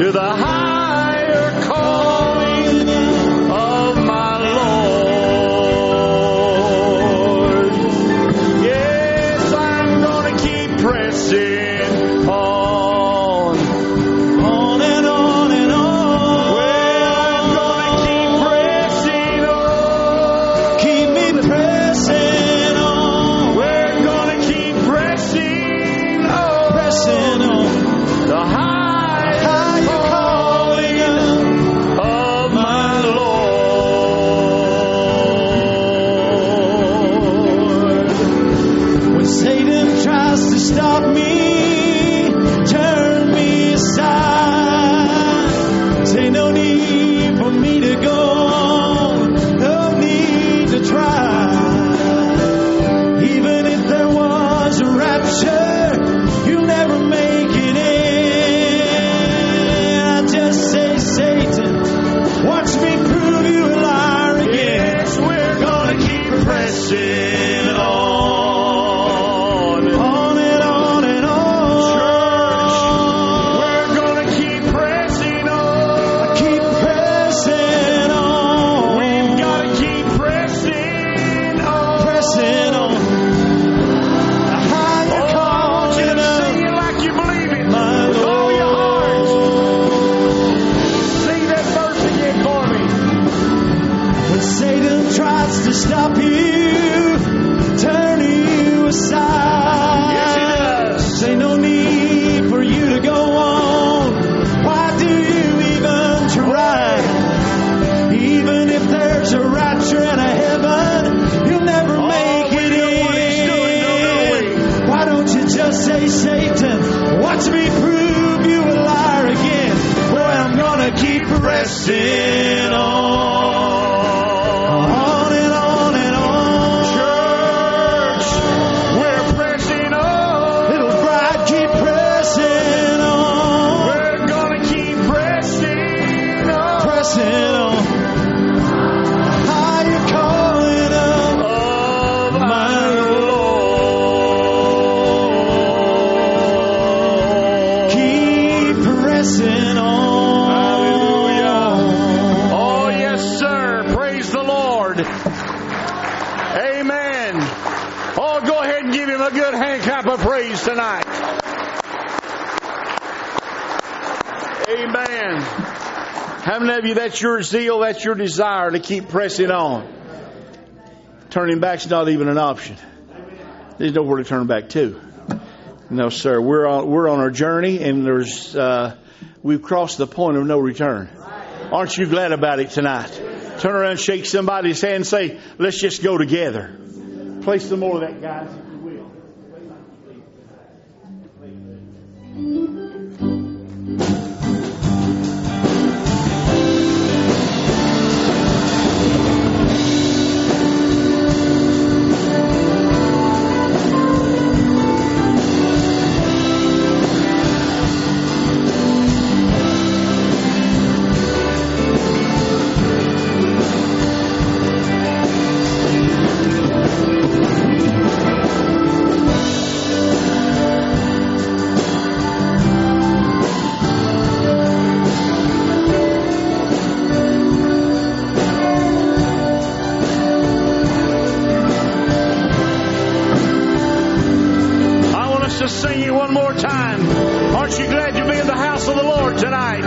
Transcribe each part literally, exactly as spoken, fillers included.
to the higher calling of my Lord. Yes, I'm going to keep pressing on, on and on and on. Well, I'm going to keep pressing on. Keep me pressing on. We're going to keep pressing on, pressing on. The higher, higher calling of my Lord. When Satan tries to stop me, turn me aside. Say no need for me to go on, no need to try. Even if there was a rapture, you'll never make it in. I just say, Satan, watch me prove you a liar again. Yes, we're gonna keep pressing on, on and on and on. Church, we're gonna keep pressing on, keep pressing on. We've gotta keep pressing on, pressing on. The higher calling of sing it like you believe it, my Lord. With all your heart. Sing that verse again for me. When Satan tries to stop you, turn you aside. Yes, he does. Say no need for you to go on. Why do you even try? Even if there's a rapture and a heaven, you'll never Oh, make we it know what he's doing, don't in. Why don't you just say, Satan, watch me prove you a liar again? Well, I'm gonna keep pressing on, on and on and on. Church, we're pressing on. Little bride, keep pressing on. We're gonna keep pressing on, pressing on. Higher calling of, of my Lord. Keep pressing on. Hallelujah. Oh, yes, sir. Praise the Lord. Amen. Oh, go ahead and give him a good hand clap of praise tonight. Amen. How many of you, that's your zeal, that's your desire to keep pressing on? Turning back's not even an option. There's nowhere to turn back to. No, sir. We're on we're on our journey, and there's uh, we've crossed the point of no return. Aren't you glad about it tonight? Turn around, shake somebody's hand, and say, "Let's just go together." Play some more of that, guys, if you will. To sing you one more time. Aren't you glad to be in the house of the Lord tonight?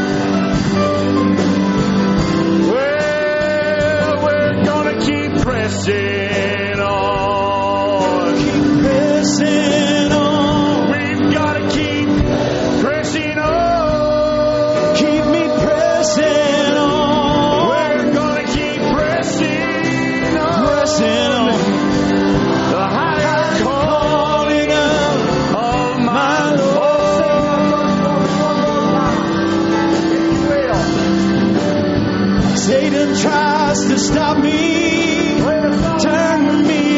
Well, we're gonna keep pressing on. Keep pressing on. We've gotta keep pressing on. Keep me pressing on. We're gonna keep pressing on. Pressing on. The higher calling of my Lord. Satan tries to stop me, turn me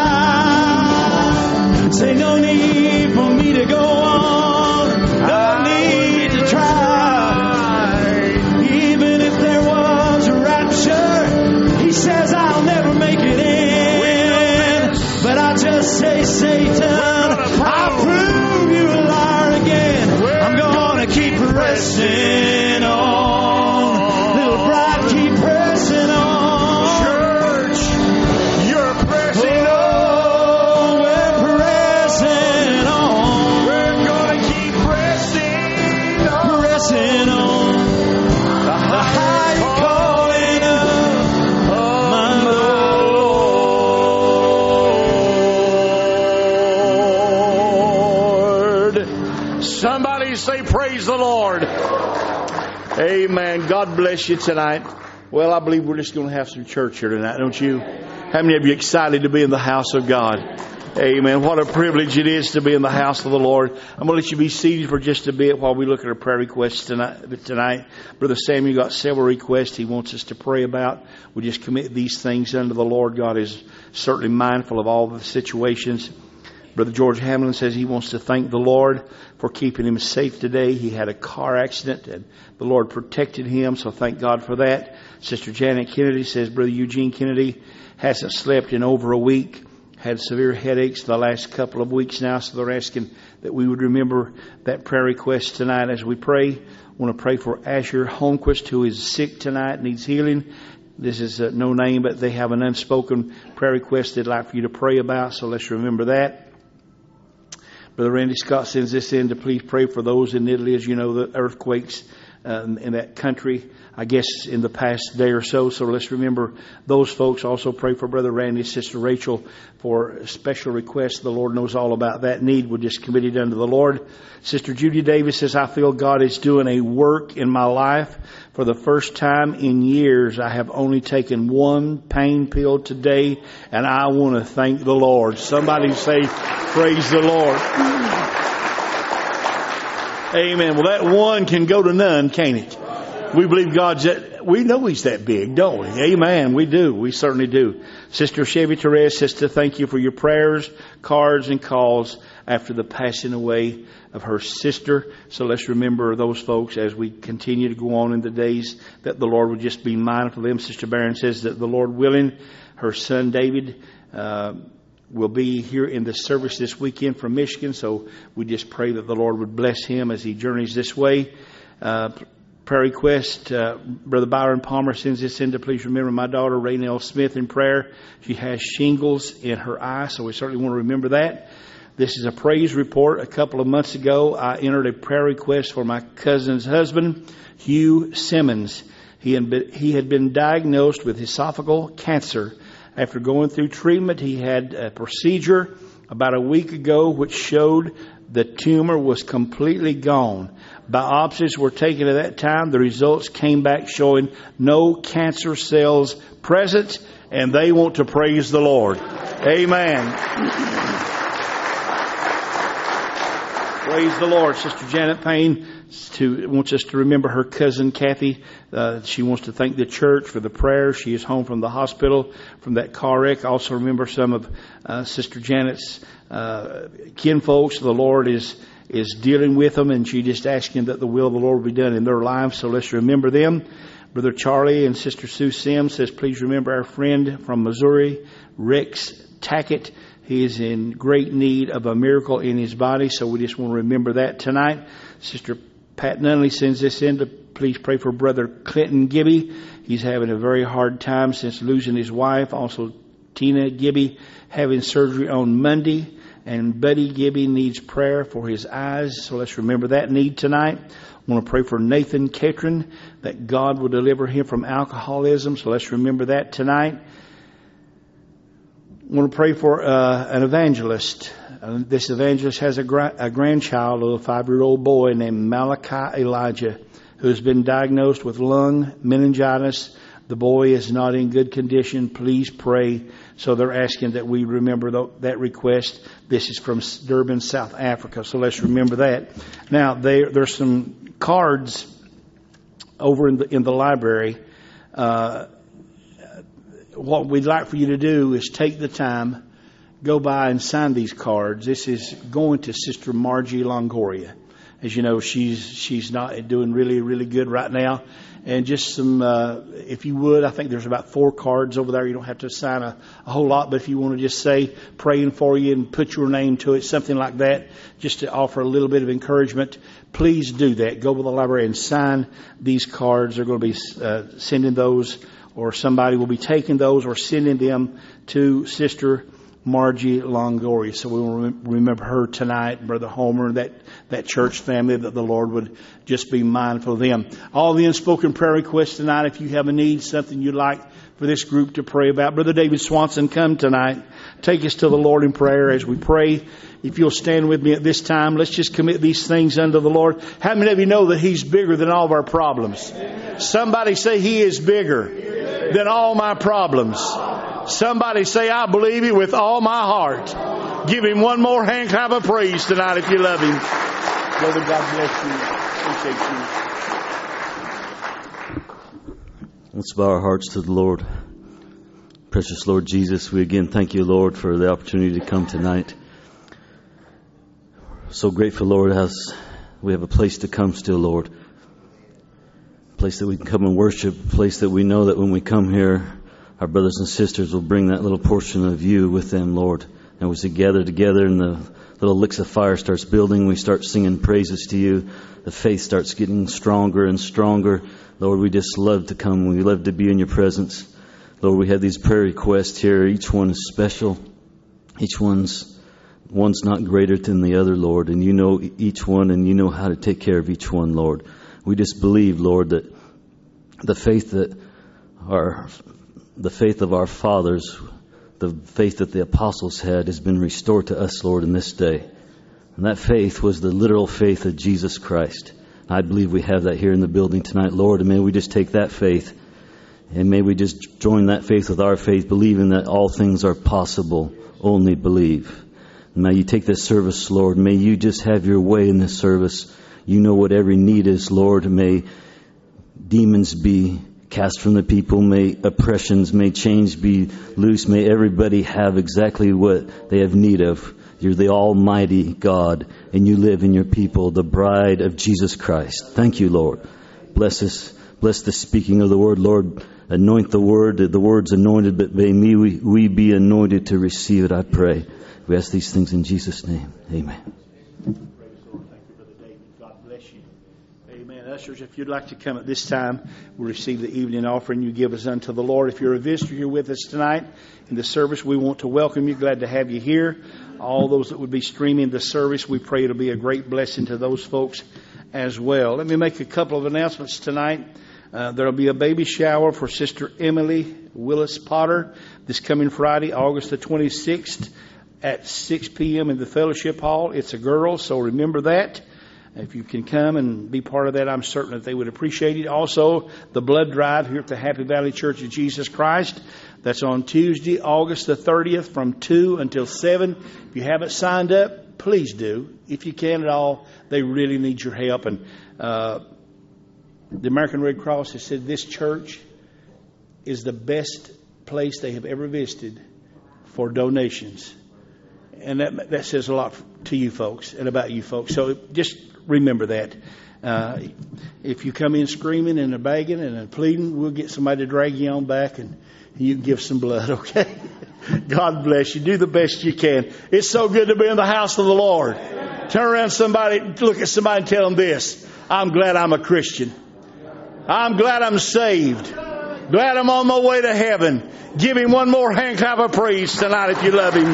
aside. Say no need for me to go on, no need to try. Even if there was a rapture, he says I'll never make it in. But I just say, Satan, I'll prove you a liar again. I'm gonna keep keep pressing on. Little bride, keep pressing on. Church, you're pressing on. We're pressing on. We're gonna keep pressing on. Pressing on. The high calling of my Lord. Somebody say, praise the Lord. Amen. God bless you tonight. Well, I believe we're just going to have some church here tonight, don't you? How many of you excited to be in the house of God? Amen. What a privilege it is to be in the house of the Lord. I'm going to let you be seated for just a bit while we look at our prayer requests tonight. tonight. Brother Samuel got several requests he wants us to pray about. We just commit these things unto the Lord. God is certainly mindful of all the situations. Brother George Hamlin says he wants to thank the Lord for keeping him safe today. He had a car accident and the Lord protected him, so thank God for that. Sister Janet Kennedy says Brother Eugene Kennedy hasn't slept in over a week. Had severe headaches the last couple of weeks now, so they're asking that we would remember that prayer request tonight as we pray. I want to pray for Asher Holmquist, who is sick tonight, needs healing. This is uh, no name, but they have an unspoken prayer request they'd like for you to pray about, so let's remember that. Brother Randy Scott sends this in to please pray for those in Italy. As you know, the earthquakes uh, in that country, I guess, in the past day or so. So let's remember those folks. Also pray for Brother Randy, Sister Rachel, for special requests. The Lord knows all about that need. We'll just commit it unto the Lord. Sister Judy Davis says, I feel God is doing a work in my life. For the first time in years, I have only taken one pain pill today, and I want to thank the Lord. Somebody say, praise the Lord. Amen. Well, that one can go to none, can't it? We believe God's that, we know He's that big, don't we? Amen. We do. We certainly do. Sister Chevy Therese says to thank you for your prayers, cards, and calls after the passing away of her sister. So let's remember those folks as we continue to go on in the days, that the Lord would just be mindful of them. Sister Barron says that the Lord willing, her son David uh, will be here in the service this weekend from Michigan. So we just pray that the Lord would bless him as he journeys this way. Uh, prayer request, uh, Brother Byron Palmer sends this in to please remember my daughter Raynell Smith in prayer. She has shingles in her eye, so we certainly want to remember that. This is a praise report. A couple of months ago, I entered a prayer request for my cousin's husband, Hugh Simmons. He had been, he had been diagnosed with esophageal cancer. After going through treatment, he had a procedure about a week ago which showed the tumor was completely gone. Biopsies were taken at that time. The results came back showing no cancer cells present, and they want to praise the Lord. Amen. Praise the Lord. Sister Janet Payne to, wants us to remember her cousin Kathy. Uh, she wants to thank the church for the prayers. She is home from the hospital from that car wreck. Also remember some of uh, Sister Janet's uh, kinfolks. The Lord is is dealing with them, and she just asking that the will of the Lord be done in their lives. So let's remember them. Brother Charlie and Sister Sue Sims says, please remember our friend from Missouri, Rex Tackett. He is in great need of a miracle in his body, so we just want to remember that tonight. Sister Pat Nunley sends this in to please pray for Brother Clinton Gibby. He's having a very hard time since losing his wife. Also, Tina Gibby having surgery on Monday. And Buddy Gibby needs prayer for his eyes, so let's remember that need tonight. I want to pray for Nathan Ketron, that God will deliver him from alcoholism, so let's remember that tonight. I want to pray for uh, an evangelist. Uh, this evangelist has a, gra- a grandchild, a little five-year-old boy named Malachi Elijah, who has been diagnosed with lung meningitis. The boy is not in good condition. Please pray. So they're asking that we remember th- that request. This is from Durban, South Africa. So let's remember that. Now, there, there's some cards over in the, in the library. Uh, what we'd like for you to do is take the time, go by and sign these cards. This is going to Sister Margie Longoria. As you know, she's she's not doing really, really good right now. And just some, uh, if you would, I think there's about four cards over there. You don't have to sign a, a whole lot, but if you want to just say praying for you and put your name to it, something like that, just to offer a little bit of encouragement, please do that. Go to the library and sign these cards. They're going to be uh, sending those, or somebody will be taking those or sending them to Sister Margie Longoria. So we will remember her tonight, Brother Homer, that, that church family, that the Lord would just be mindful of them. All the unspoken prayer requests tonight, if you have a need, something you'd like for this group to pray about. Brother David Swanson, come tonight. Take us to the Lord in prayer as we pray. If you'll stand with me at this time, let's just commit these things unto the Lord. How many of you know that He's bigger than all of our problems? Somebody say He is bigger than all my problems. Somebody say, I believe it with all my heart. Give Him one more hand clap of praise tonight if you love Him. Brother, God bless you. Appreciate you. Let's bow our hearts to the Lord. Precious Lord Jesus, we again thank you, Lord, for the opportunity to come tonight. So grateful, Lord, as we have a place to come still, Lord. A place that we can come and worship. A place that we know that when we come here, our brothers and sisters will bring that little portion of you with them, Lord. And as we gather together and the little licks of fire starts building, we start singing praises to you. The faith starts getting stronger and stronger. Lord, we just love to come. We love to be in your presence. Lord, we have these prayer requests here. Each one is special. Each one's one's not greater than the other, Lord. And you know each one, and you know how to take care of each one, Lord. We just believe, Lord, that the faith that our the faith of our fathers, the faith that the apostles had, has been restored to us, Lord, in this day. And that faith was the literal faith of Jesus Christ. I believe we have that here in the building tonight, Lord. And may we just take that faith, and may we just join that faith with our faith, believing that all things are possible. Only believe. And may you take this service, Lord. May you just have your way in this service. You know what every need is, Lord. May demons be cast from the people. May oppressions, may change be loose. May everybody have exactly what they have need of. You're the Almighty God, and you live in your people, the bride of Jesus Christ. Thank you, Lord. Bless us. Bless the speaking of the word, Lord. Anoint the word. The word's anointed, but may we, we be anointed to receive it, I pray. We ask these things in Jesus' name. Amen. Ushers, if you'd like to come at this time, we'll receive the evening offering you give us unto the Lord. If you're a visitor here with us tonight in the service, we want to welcome you. Glad to have you here. All those that would be streaming the service, we pray it'll be a great blessing to those folks as well. Let me make a couple of announcements tonight. Uh, there'll be a baby shower for Sister Emily Willis Potter this coming Friday, August the twenty-sixth at six p.m. in the Fellowship Hall. It's a girl, so remember that. If you can come and be part of that, I'm certain that they would appreciate it. Also, the blood drive here at the Happy Valley Church of Jesus Christ. That's on Tuesday, August the thirtieth from two until seven. If you haven't signed up, please do. If you can at all, they really need your help. And uh, the American Red Cross has said this church is the best place they have ever visited for donations. And that that says a lot to you folks and about you folks. So just remember that. Uh, if you come in screaming and begging and pleading, we'll get somebody to drag you on back and you can give some blood, okay? God bless you. Do the best you can. It's so good to be in the house of the Lord. Turn around somebody, look at somebody and tell them this. I'm glad I'm a Christian. I'm glad I'm saved. Glad I'm on my way to heaven. Give Him one more hand clap of praise tonight if you love Him.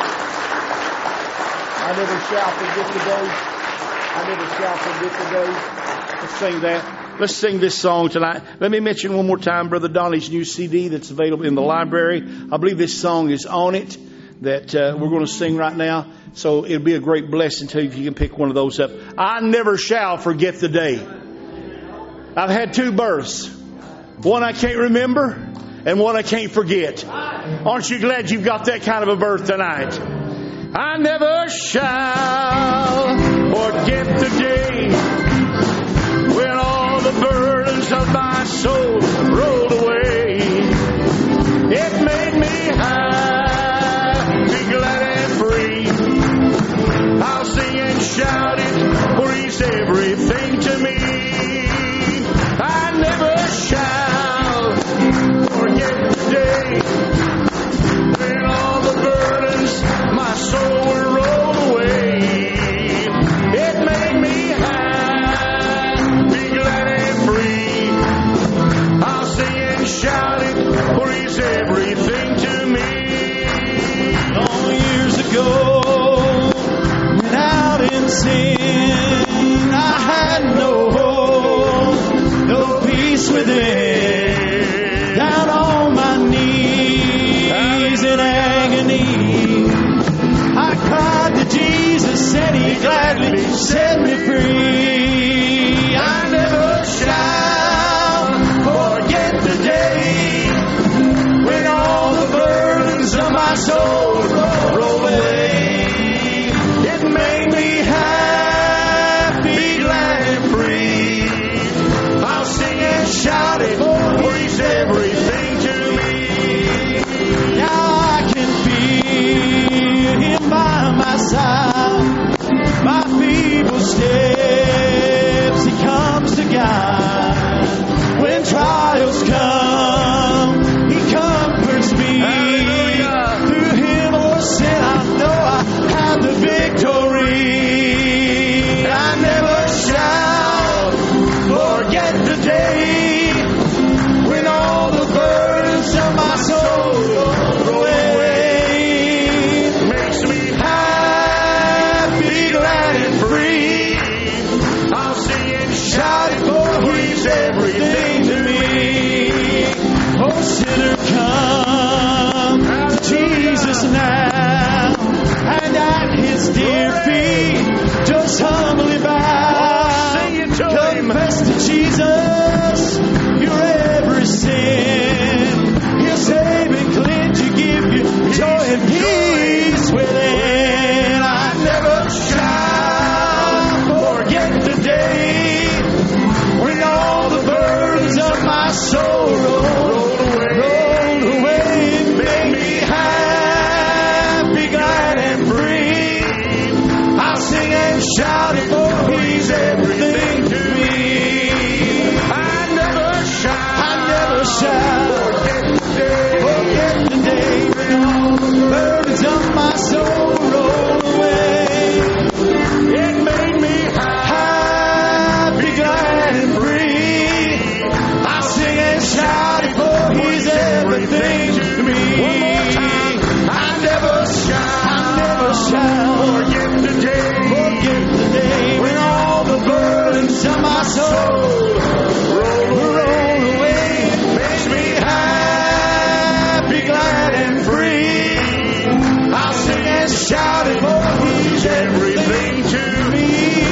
I never shall forget the day. I never shall forget the day. Let's sing that. Let's sing this song tonight. Let me mention one more time Brother Donnie's new C D that's available in the library. I believe this song is on it that uh, we're going to sing right now. So it'll be a great blessing to you if you can pick one of those up. I never shall forget the day. I've had two births. One I can't remember and one I can't forget. Aren't you glad you've got that kind of a birth tonight? I never shall forget the day when all the burdens of my soul rolled away. It made me happy, glad and free. I'll sing and shout it, for He said today when all the burdens of my soul roll away. Makes me happy, glad and free. I'll sing and shout it, for He's everything to me. Oh, sinner, come to Jesus now, and at His dear feet just humbly bow. Confess to Jesus your every sin. He'll save and cleanse you, give you joy and peace within. I never shall forget the day when all the burdens of my soul rolled away. Rolled away, made me happy, glad and free. I'll sing and shout it, for He's everything to me. I never shall, I never shall forget the day, forget the day when all the burdens of my soul roll away. It made me happy, glad and free. I'll sing and shout it, for He's everything to me. One more time. I never shall, I never shall forget the day, forget the day when all the burdens of my soul roll away. Makes me happy, glad and free. I'll sing and shout it, for He's everything to me.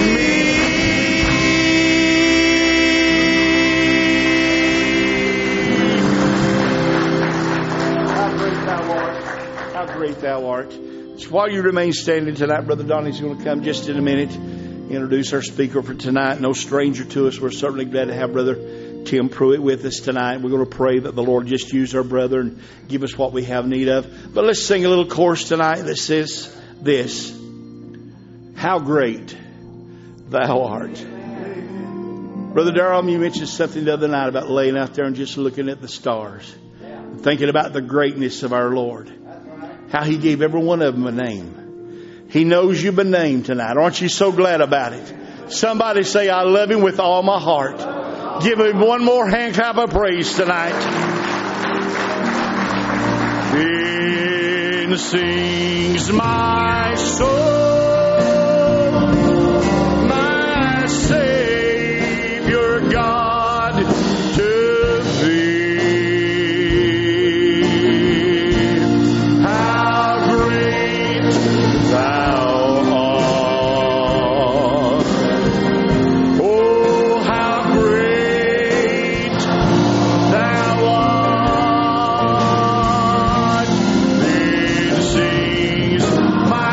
How great Thou art. How great Thou art. So while you remain standing tonight, Brother Donnie's going to come just in a minute, introduce our speaker for tonight. No stranger to us. We're certainly glad to have Brother Tim Pruitt with us tonight. We're going to pray that the Lord just use our brother and give us what we have need of. But let's sing a little chorus tonight that says this: how great Thou art. Brother Darrell, you mentioned something the other night about laying out there and just looking at the stars, thinking about the greatness of our Lord, how He gave every one of them a name. He knows you by name tonight. Aren't you so glad about it? Somebody say, I love Him with all my heart. Give Him one more hand clap of praise tonight. Then sings my soul, my Savior God, to Thee. How great Thou art. Oh, how great Thou art. Then sings my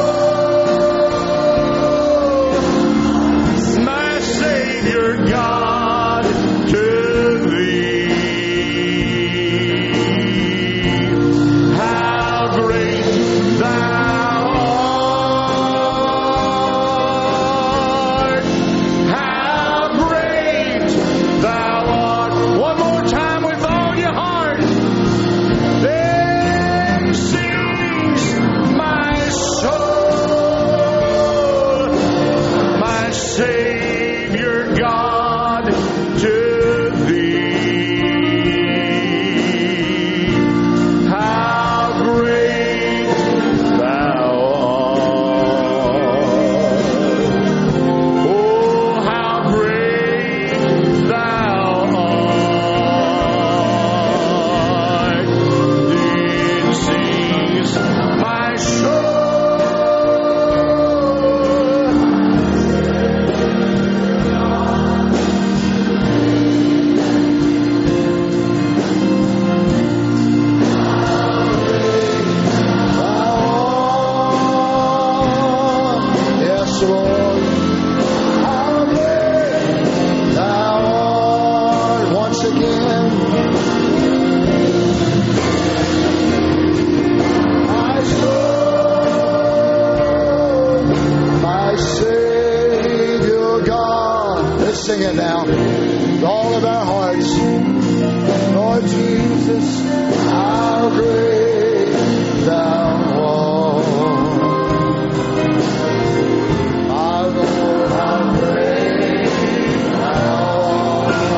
soul, my Savior God, to Thee. How great Thou art. How great Thou art. One more time with all your heart. Then sings my soul, my Savior God, to Thee. How great Thou art. Oh, how great Thou art. Then sings my soul. Yes, Lord. How great Thou art. Once again. My soul, my Savior God. Let's sing it now. With all of our hearts. Lord Jesus, how great Thou art. My Lord, how great Thou art.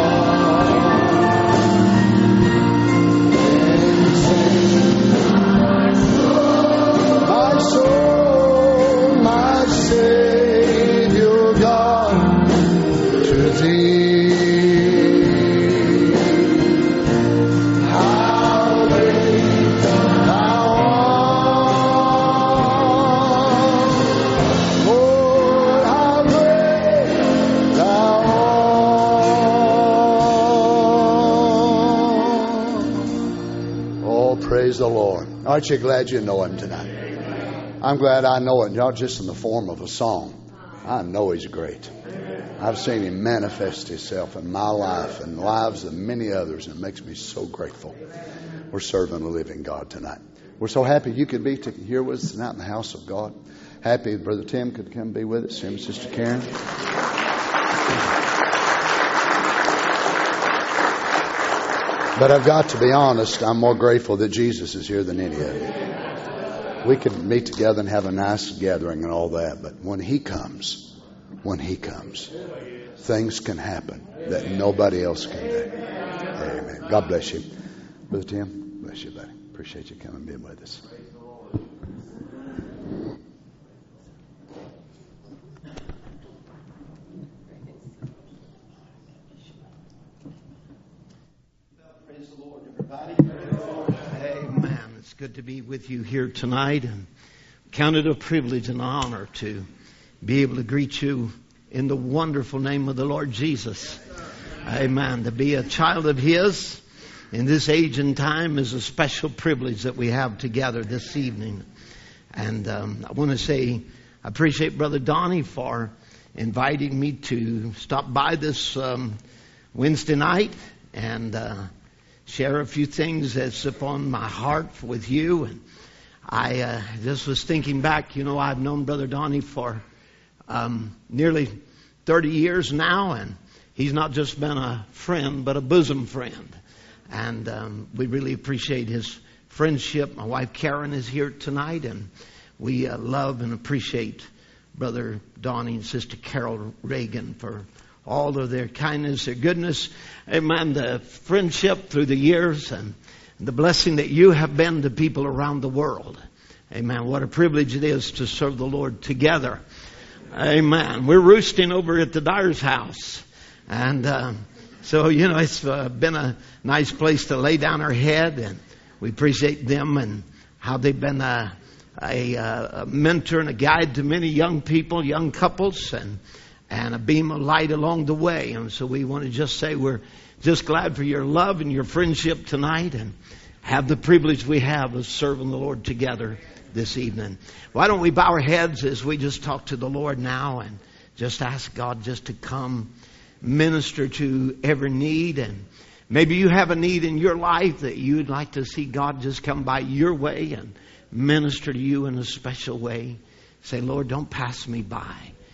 Praise the Lord. Aren't you glad you know Him tonight? I'm glad I know it, not just in the form of a song. I know He's great. I've seen Him manifest Himself in my life and lives of many others, and it makes me so grateful. We're serving a living God tonight. We're so happy you could be to, here with us tonight in the house of God. Happy Brother Tim could come be with us, him and Sister Karen. But I've got to be honest, I'm more grateful that Jesus is here than any of you. We could meet together and have a nice gathering and all that, but when He comes, when He comes, things can happen that nobody else can do. Amen. God bless you. Brother Tim, bless you, buddy. Appreciate you coming and being with us. Amen. It's good to be with you here tonight, and count it a privilege and honor to be able to greet you in the wonderful name of the Lord Jesus. Amen. To be a child of His in this age and time is a special privilege that we have together this evening. And um, I want to say I appreciate Brother Donnie for inviting me to stop by this um, Wednesday night and uh, share a few things that's upon my heart with you. And I uh, just was thinking back, you know, I've known Brother Donnie for um, nearly thirty years now, and he's not just been a friend, but a bosom friend. And um, we really appreciate his friendship. My wife Karen is here tonight, and we uh, love and appreciate Brother Donnie and Sister Carol Reagan for all of their kindness, their goodness, amen, the friendship through the years, and the blessing that you have been to people around the world. Amen. What a privilege it is to serve the Lord together. Amen. We're roosting over at the Dyer's house. And uh, so, you know, it's uh, been a nice place to lay down our head, and we appreciate them and how they've been a, a, a mentor and a guide to many young people, young couples, and and a beam of light along the way. And so we want to just say we're just glad for your love and your friendship tonight, and have the privilege we have of serving the Lord together this evening. Why don't we bow our heads as we just talk to the Lord now and just ask God just to come minister to every need. And maybe you have a need in your life that you'd like to see God just come by your way and minister to you in a special way. Say, Lord, don't pass me by.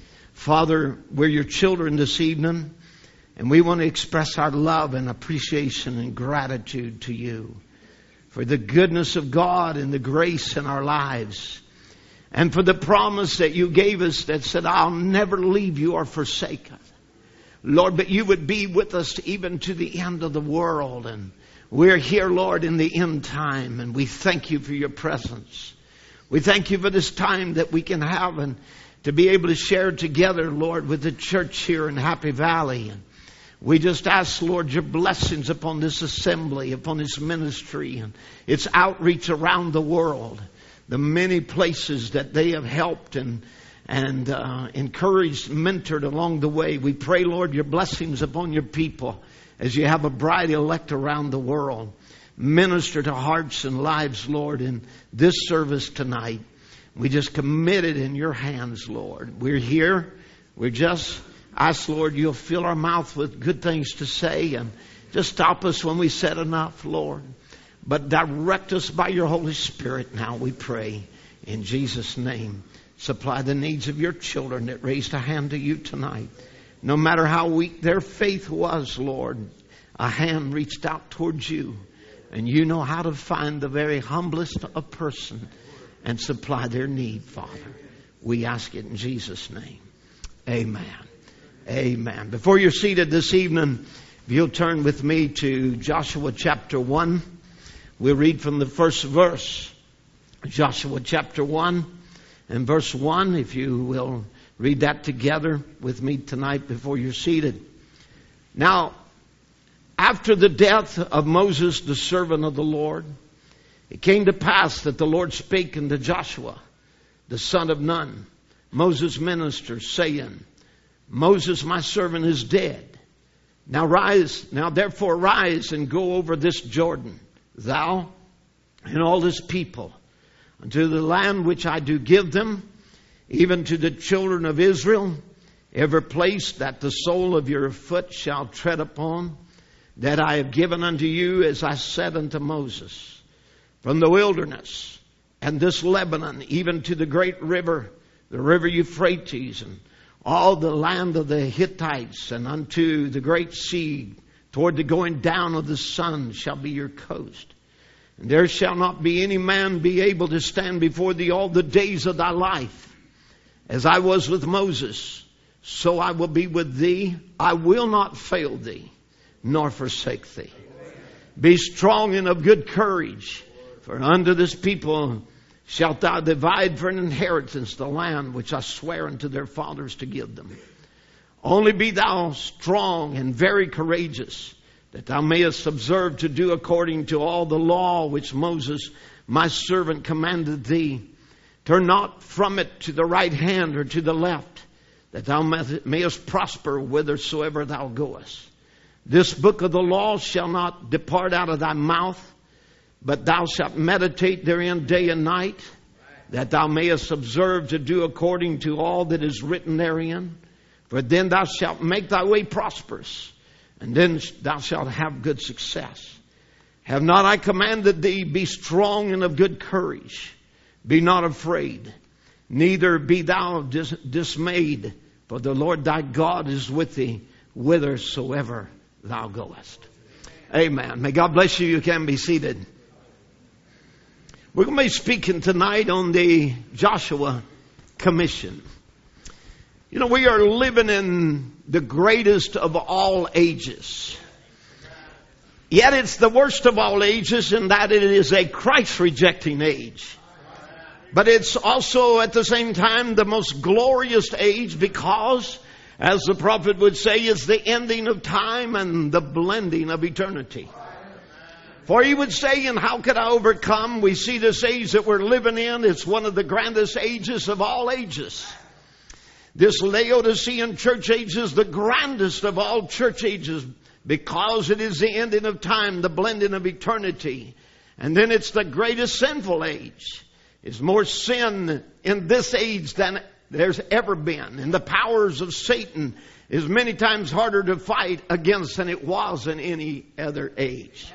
Father, we're your children this evening, and we want to express our love and appreciation and gratitude to you for the goodness of God and the grace in our lives, and for the promise that you gave us that said, I'll never leave you or forsake us. Lord, but you would be with us even to the end of the world. And we're here, Lord, in the end time, and we thank you for your presence. We thank you for this time that we can have and to be able to share together, Lord, with the church here in Happy Valley. And we just ask, Lord, your blessings upon this assembly, upon this ministry, and its outreach around the world. The many places that they have helped and and uh, encouraged, mentored along the way. We pray, Lord, your blessings upon your people as you have a bride elect around the world. Minister to hearts and lives, Lord, in this service tonight. We just commit it in your hands, Lord. We're here. We're just ask, Lord, you'll fill our mouth with good things to say, and just stop us when we said enough, Lord. But direct us by your Holy Spirit now, we pray. In Jesus' name, supply the needs of your children that raised a hand to you tonight. No matter how weak their faith was, Lord, a hand reached out towards you. And you know how to find the very humblest of person and supply their need, Father. We ask it in Jesus' name. Amen. Amen. Before you're seated this evening, if you'll turn with me to Joshua chapter one. We'll read from the first verse. Joshua chapter one and verse one. If you will read that together with me tonight before you're seated. Now, after the death of Moses, the servant of the Lord, it came to pass that the Lord spake unto Joshua, the son of Nun, Moses' minister, saying, Moses, my servant, is dead. Now rise, now therefore rise and go over this Jordan, thou and all this people unto the land which I do give them, even to the children of Israel, every place that the sole of your foot shall tread upon, that I have given unto you, as I said unto Moses, from the wilderness and this Lebanon, even to the great river, the river Euphrates, and all the land of the Hittites, and unto the great sea, toward the going down of the sun shall be your coast. And there shall not be any man be able to stand before thee all the days of thy life. As I was with Moses, so I will be with thee. I will not fail thee, nor forsake thee. Be strong and of good courage, for unto this people shalt thou divide for an inheritance the land which I swear unto their fathers to give them. Only be thou strong and very courageous, that thou mayest observe to do according to all the law which Moses my servant commanded thee. Turn not from it to the right hand or to the left, that thou mayest prosper whithersoever thou goest. This book of the law shall not depart out of thy mouth, but thou shalt meditate therein day and night, that thou mayest observe to do according to all that is written therein. For then thou shalt make thy way prosperous, and then thou shalt have good success. Have not I commanded thee, be strong and of good courage. Be not afraid, neither be thou dis- dismayed, for the Lord thy God is with thee whithersoever thou goest. Amen. May God bless you. You can be seated. We're going to be speaking tonight on the Joshua Commission. You know, we are living in the greatest of all ages. Yet it's the worst of all ages in that it is a Christ-rejecting age. But it's also at the same time the most glorious age because, as the prophet would say, it's the ending of time and the blending of eternity. For he would say, and how could I overcome? We see this age that we're living in. It's one of the grandest ages of all ages. This Laodicean church age is the grandest of all church ages because it is the ending of time, the blending of eternity. And then it's the greatest sinful age. There's more sin in this age than there's ever been. And the powers of Satan is many times harder to fight against than it was in any other age.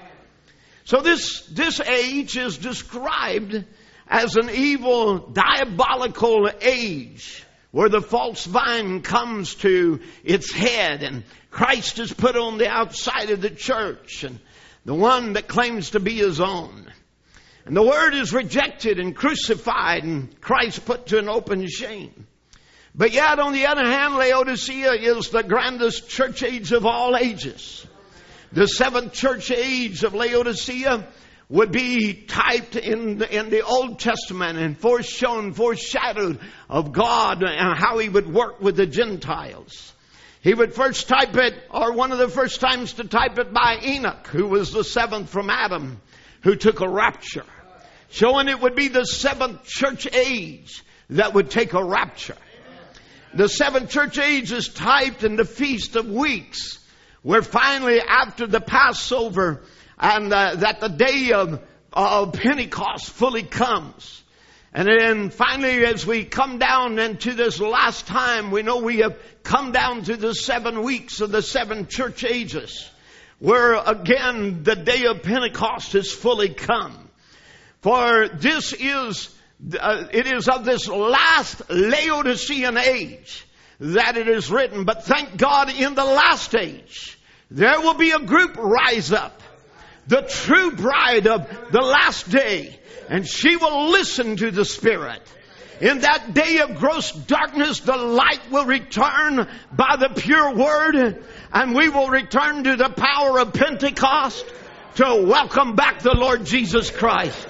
So this, this age is described as an evil, diabolical age where the false vine comes to its head and Christ is put on the outside of the church and the one that claims to be his own. And the word is rejected and crucified and Christ put to an open shame. But yet, on the other hand, Laodicea is the grandest church age of all ages. The seventh church age of Laodicea would be typed in the, in the Old Testament and foreshown, foreshadowed of God and how he would work with the Gentiles. He would first type it, or one of the first times to type it, by Enoch, who was the seventh from Adam, who took a rapture, showing it would be the seventh church age that would take a rapture. The seventh church age is typed in the Feast of Weeks, where finally after the Passover and uh, that the day of, of Pentecost fully comes. And then finally as we come down into this last time, we know we have come down to the seven weeks of the seven church ages, where again the day of Pentecost is fully come. For this is, uh, it is of this last Laodicean age that it is written. But thank God, in the last age, there will be a group rise up, the true bride of the last day, and she will listen to the Spirit. In that day of gross darkness, the light will return by the pure word, and we will return to the power of Pentecost to welcome back the Lord Jesus Christ.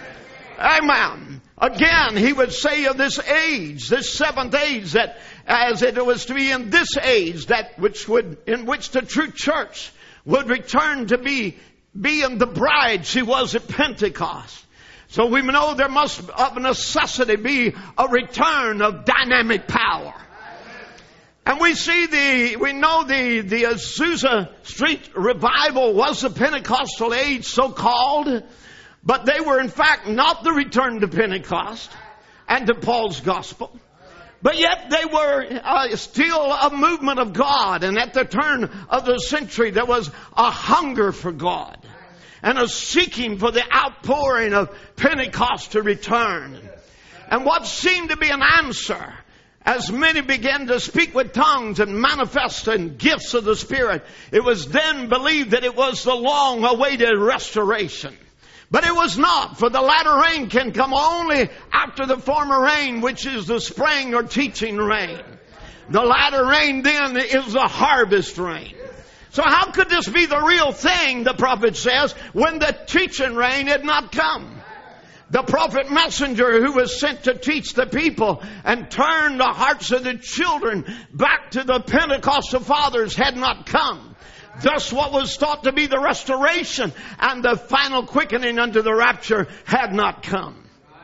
Amen. Again, he would say of this age, this seventh age, that as it was to be in this age, that which would, in which the true church would return to be, being the bride she was at Pentecost. So we know there must of necessity be a return of dynamic power. And we see the, we know the, the Azusa Street revival was the Pentecostal age, so called. But they were in fact not the return to Pentecost and to Paul's gospel. But yet they were uh, still a movement of God. And at the turn of the century, there was a hunger for God and a seeking for the outpouring of Pentecost to return. And what seemed to be an answer, as many began to speak with tongues and manifest in gifts of the Spirit, it was then believed that it was the long-awaited restoration. But it was not, for the latter rain can come only after the former rain, which is the spring or teaching rain. The latter rain then is the harvest rain. So how could this be the real thing, the prophet says, when the teaching rain had not come? The prophet messenger who was sent to teach the people and turn the hearts of the children back to the Pentecostal fathers had not come. Thus what was thought to be the restoration and the final quickening unto the rapture had not come.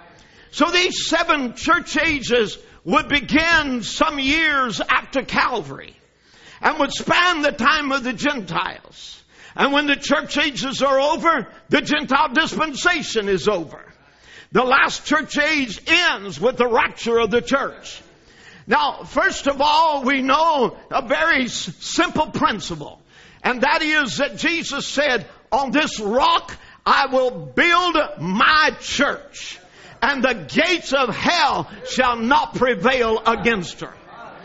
So these seven church ages would begin some years after Calvary and would span the time of the Gentiles. And when the church ages are over, the Gentile dispensation is over. The last church age ends with the rapture of the church. Now, first of all, we know a very simple principle. And that is that Jesus said, on this rock I will build my church, and the gates of hell shall not prevail against her.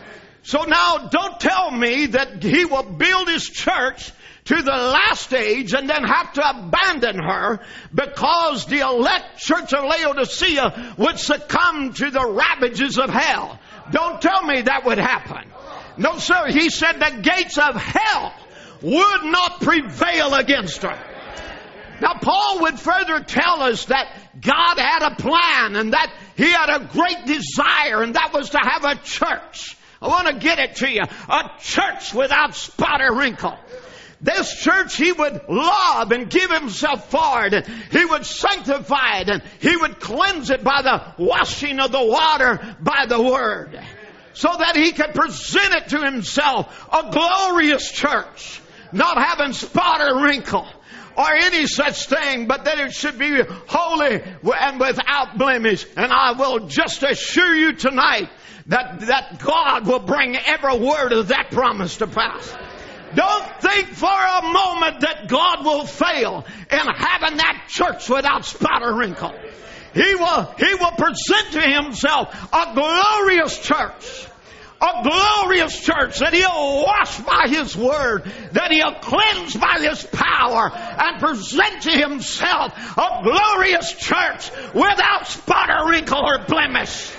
So now don't tell me that he will build his church to the last age and then have to abandon her because the elect church of Laodicea would succumb to the ravages of hell. Don't tell me that would happen. No, sir. He said the gates of hell would not prevail against her. Now, Paul would further tell us that God had a plan and that he had a great desire, and that was to have a church. I want to get it to you. A church without spot or wrinkle. This church he would love and give himself for it. And he would sanctify it, and he would cleanse it by the washing of the water by the word, so that he could present it to himself a glorious church, not having spot or wrinkle or any such thing, but that it should be holy and without blemish. And I will just assure you tonight that, that God will bring every word of that promise to pass. Don't think for a moment that God will fail in having that church without spot or wrinkle. He will, he will present to himself a glorious church. A glorious church that he'll wash by his word, that he'll cleanse by his power, and present to himself a glorious church without spot or wrinkle or blemish.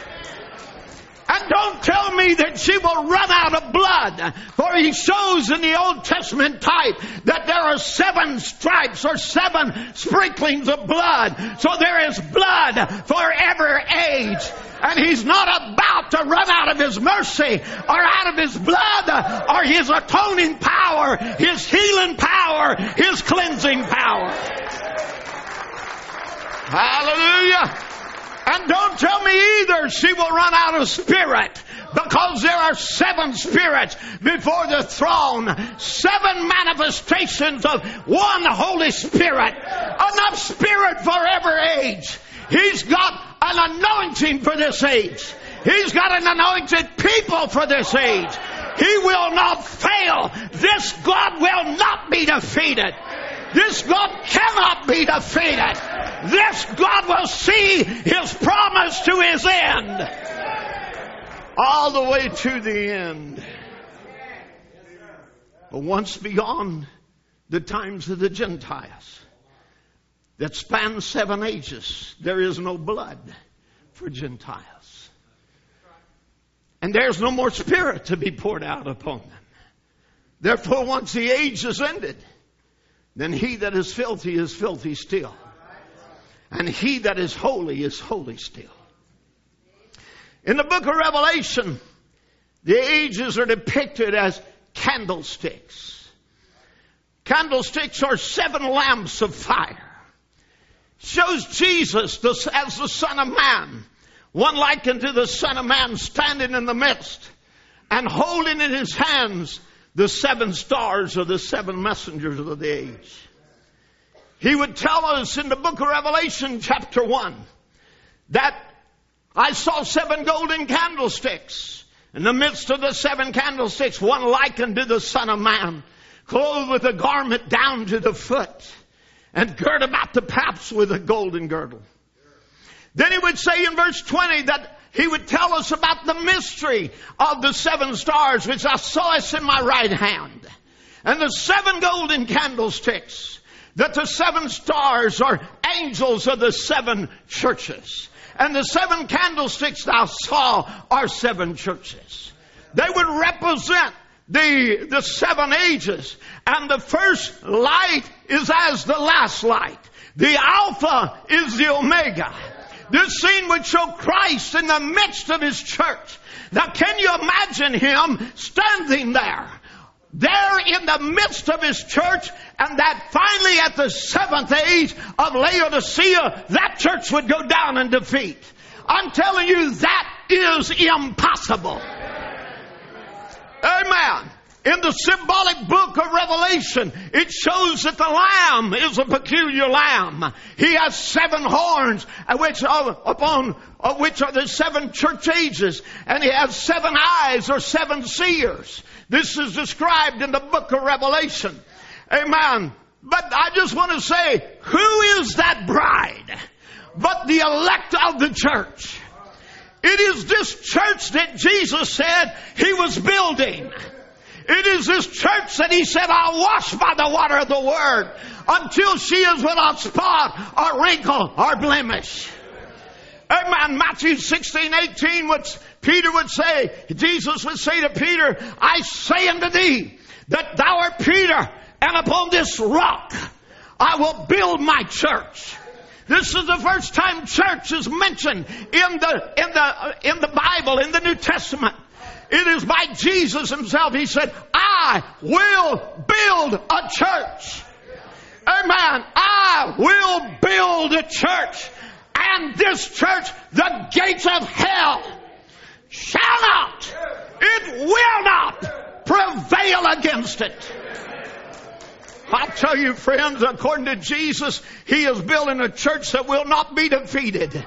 And don't tell me that she will run out of blood. For he shows in the Old Testament type that there are seven stripes or seven sprinklings of blood. So there is blood for every age. And he's not about to run out of his mercy or out of his blood or his atoning power, his healing power, his cleansing power. Hallelujah. And don't tell me either she will run out of spirit, because there are seven spirits before the throne. Seven manifestations of one Holy Spirit. Enough spirit for every age. He's got an anointing for this age. He's got an anointed people for this age. He will not fail. This God will not be defeated. This God cannot be defeated. This God will see his promise to his end. All the way to the end. But once beyond the times of the Gentiles that span seven ages, there is no blood for Gentiles. And there's no more spirit to be poured out upon them. Therefore, once the age is ended, then he that is filthy is filthy still. And he that is holy is holy still. In the book of Revelation, the ages are depicted as candlesticks. Candlesticks are seven lamps of fire. Shows Jesus as the Son of Man. One likened to the Son of Man standing in the midst and holding in his hands the seven stars of the seven messengers of the age. he would tell us in the book of Revelation chapter one that I saw seven golden candlesticks. In the midst of the seven candlesticks, one likened to the Son of Man, clothed with a garment down to the foot, and girt about the paps with a golden girdle. Then he would say in verse twenty that he would tell us about the mystery of the seven stars, which I saw us in my right hand. And the seven golden candlesticks, that the seven stars are angels of the seven churches. And the seven candlesticks thou saw are seven churches. They would represent the, the seven ages. And the first light is as the last light. The Alpha is the Omega. This scene would show Christ in the midst of His church. Now can you imagine Him standing there? There in the midst of His church, and that finally at the seventh age of Laodicea, that church would go down in defeat. I'm telling you, that is impossible. Amen. In the symbolic book of Revelation, it shows that the Lamb is a peculiar Lamb. He has seven horns, which are upon which are the seven church ages, and he has seven eyes or seven seers. This is described in the book of Revelation. Amen. But I just want to say, who is that bride but the elect of the church? It is this church that Jesus said He was building. It is this church that He said, I'll wash by the water of the Word until she is without spot or wrinkle or blemish. Amen. Matthew sixteen, eighteen, which Peter would say, Jesus would say to Peter, I say unto thee that thou art Peter, and upon this rock I will build my church. This is the first time church is mentioned in the, in the, in the Bible, in the New Testament. It is by Jesus Himself. He said, I will build a church. Amen. I will build a church. And this church, the gates of hell shall not, it will not prevail against it. I tell you, friends, according to Jesus, He is building a church that will not be defeated.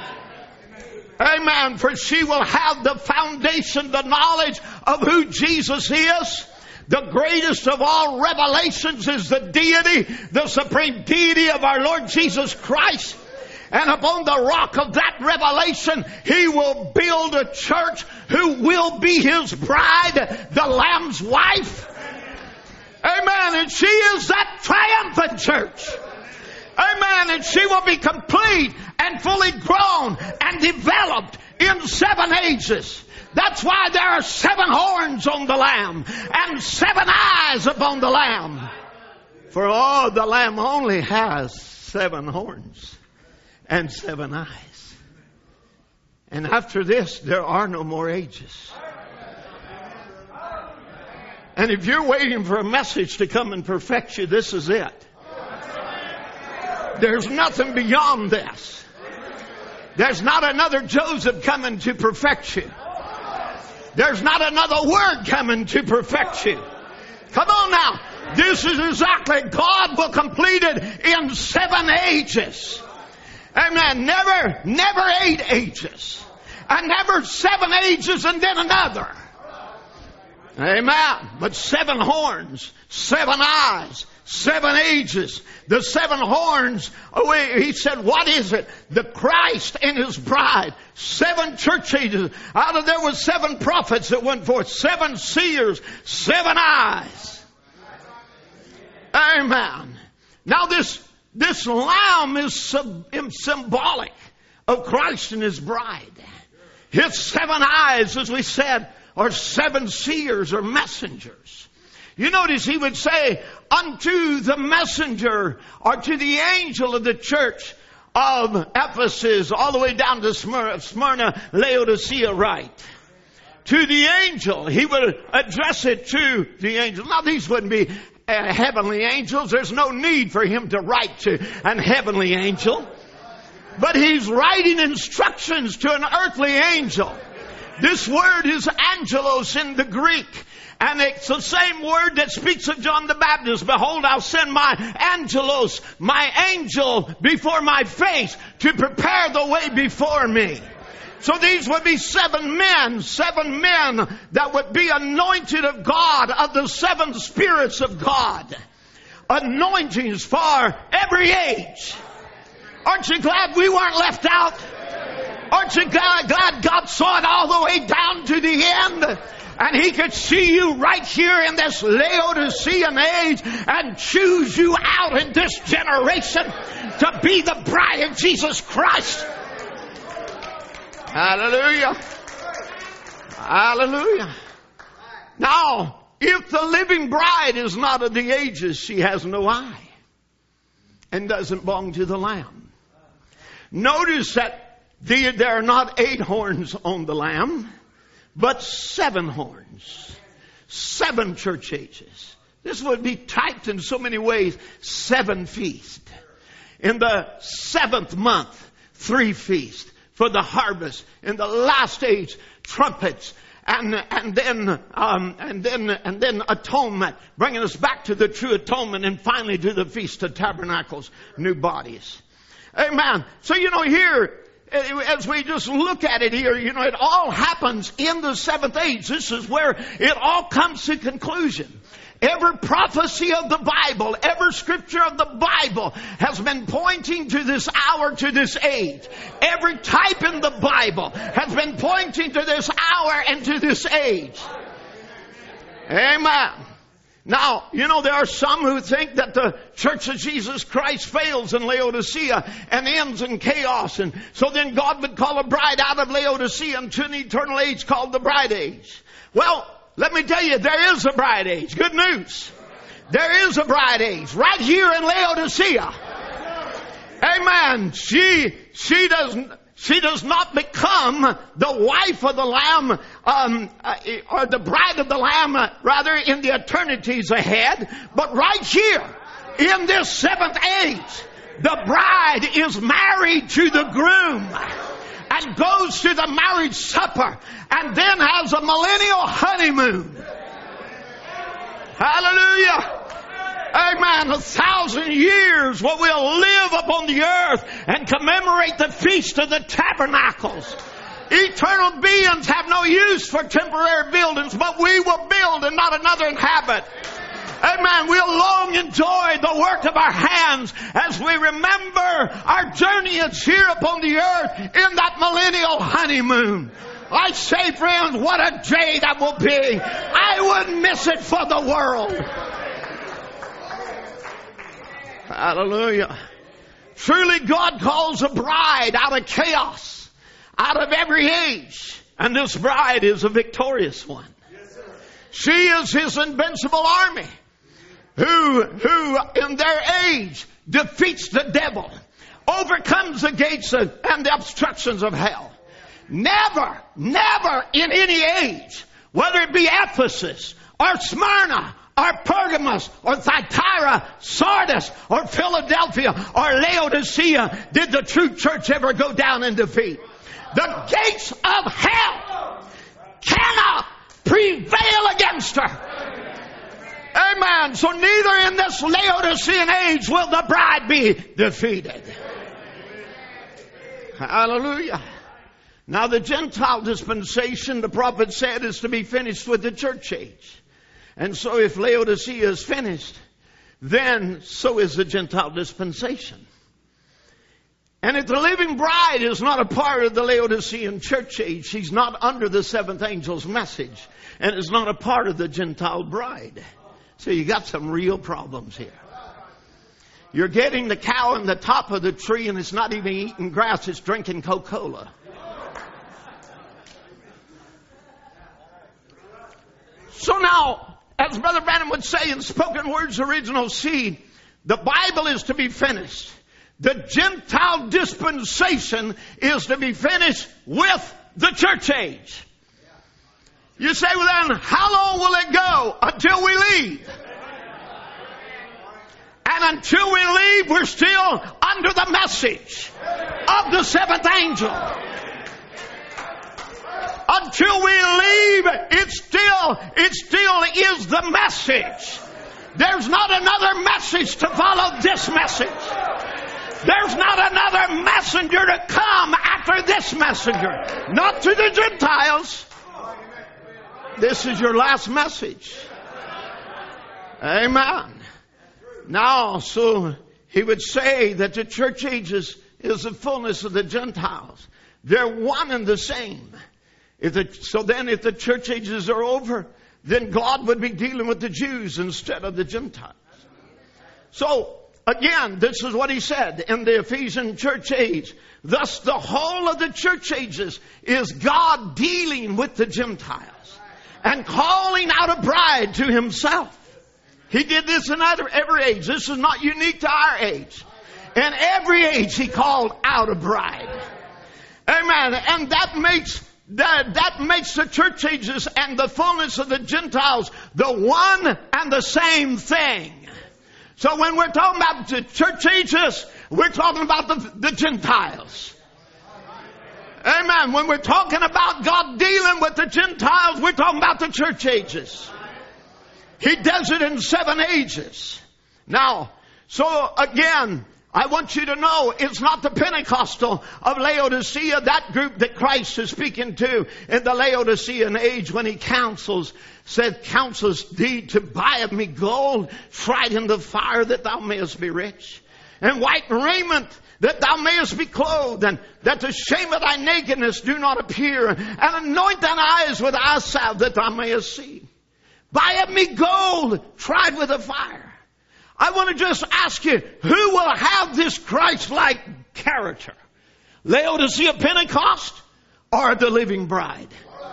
Amen. For she will have the foundation, the knowledge of who Jesus is. The greatest of all revelations is the deity, the supreme deity of our Lord Jesus Christ. And upon the rock of that revelation, He will build a church who will be His bride, the Lamb's wife. Amen. And she is that triumphant church. Amen. And she will be complete and fully grown and developed in seven ages. That's why there are seven horns on the Lamb and seven eyes upon the Lamb. For oh, the Lamb only has seven horns and seven eyes. And after this, there are no more ages. And if you're waiting for a message to come and perfect you, this is it. There's nothing beyond this. There's not another Joseph coming to perfect you. There's not another word coming to perfect you. Come on now. This is exactly, God will complete it in seven ages. Amen. Never, never eight ages. And never seven ages and then another. Amen. But seven horns, seven eyes, seven ages. The seven horns, oh, he said, what is it? The Christ and His bride. Seven church ages. Out of there was seven prophets that went forth. Seven seers, seven eyes. Amen. Now this, this lamb is symbolic of Christ and His bride. His seven eyes, as we said, are seven seers or messengers. You notice He would say, unto the messenger or to the angel of the church of Ephesus, all the way down to Smyrna, Smyrna Laodicea, right? To the angel, He would address it to the angel. Now these wouldn't be uh, heavenly angels. There's no need for Him to write to an heavenly angel. But He's writing instructions to an earthly angel. This word is angelos in the Greek. And it's the same word that speaks of John the Baptist. Behold, I'll send my angelos, my angel, before my face to prepare the way before me. So these would be seven men, seven men that would be anointed of God, of the seven spirits of God. Anointings for every age. Aren't you glad we weren't left out? Aren't you glad God saw it all the way down to the end? And He could see you right here in this Laodicean age and choose you out in this generation to be the bride of Jesus Christ. Hallelujah. Hallelujah. Now, if the living bride is not of the ages, she has no eye and doesn't belong to the Lamb. Notice that the, there are not eight horns on the Lamb, but seven horns. Seven church ages. This would be typed in so many ways. Seven feasts. In the seventh month, three feasts for the harvest. In the last age, trumpets. And, and then, um, and then, and then atonement, bringing us back to the true atonement, and finally to the Feast of Tabernacles, new bodies. Amen. So, you know, here, as we just look at it here, you know, it all happens in the seventh age. This is where it all comes to conclusion. Every prophecy of the Bible, every scripture of the Bible has been pointing to this hour, to this age. Every type in the Bible has been pointing to this hour and to this age. Amen. Now, you know, there are some who think that the Church of Jesus Christ fails in Laodicea and ends in chaos. And so then God would call a bride out of Laodicea into an eternal age called the bride age. Well, let me tell you, there is a bride age. Good news. There is a bride age right here in Laodicea. Amen. She, she doesn't, she does not become the wife of the Lamb, um, uh, or the bride of the Lamb, uh, rather, in the eternities ahead. But right here, in this seventh age, the bride is married to the groom and goes to the marriage supper and then has a millennial honeymoon. Hallelujah. Amen. A thousand years where we'll live upon the earth and commemorate the Feast of the Tabernacles. Eternal beings have no use for temporary buildings, but we will build and not another inhabit. Amen. We'll long enjoy the work of our hands as we remember our journey is here upon the earth in that millennial honeymoon. I say, friends, what a day that will be. I wouldn't miss it for the world. Hallelujah. Truly, God calls a bride out of chaos, out of every age. And this bride is a victorious one. She is His invincible army who, who in their age defeats the devil, overcomes the gates of, and the obstructions of hell. Never, never in any age, whether it be Ephesus or Smyrna or Pergamos or Thyatira, Sardis or Philadelphia or Laodicea, did the true church ever go down in defeat. The gates of hell cannot prevail against her. Amen. So neither in this Laodicean age will the bride be defeated. Hallelujah. Now the Gentile dispensation, the prophet said, is to be finished with the church age. And so if Laodicea is finished, then so is the Gentile dispensation. And if the living bride is not a part of the Laodicean church age, she's not under the seventh angel's message and is not a part of the Gentile bride. So you got some real problems here. You're getting the cow in the top of the tree and it's not even eating grass, it's drinking Coca-Cola. So now, as Brother Branham would say in Spoken Words Original Seed, the Bible is to be finished. The Gentile dispensation is to be finished with the church age. You say, well then, how long will it go until we leave? And until we leave, we're still under the message of the seventh angel. A till we leave, it still, it still is the message. There's not another message to follow this message. There's not another messenger to come after this messenger. Not to the Gentiles. This is your last message. Amen. Now, so he would say that the church ages is the fullness of the Gentiles. They're one and the same. If the, so then if the church ages are over, then God would be dealing with the Jews instead of the Gentiles. So, again, this is what he said in the Ephesian church age. Thus, the whole of the church ages is God dealing with the Gentiles and calling out a bride to himself. He did this in other, every age. This is not unique to our age. In every age, he called out a bride. Amen. And that makes that, that makes the church ages and the fullness of the Gentiles the one and the same thing. So when we're talking about the church ages, we're talking about the, the Gentiles. Amen. When we're talking about God dealing with the Gentiles, we're talking about the church ages. He does it in seven ages. Now, so again, I want you to know it's not the Pentecostal of Laodicea, that group that Christ is speaking to in the Laodicean age when he counsels, said, counsels thee to buy of me gold tried in the fire that thou mayest be rich, and white raiment that thou mayest be clothed, and that the shame of thy nakedness do not appear, and anoint thine eyes with eye salve that thou mayest see. Buy of me gold tried with a fire. I want to just ask you, who will have this Christ-like character? Laodicea Pentecost or the living bride?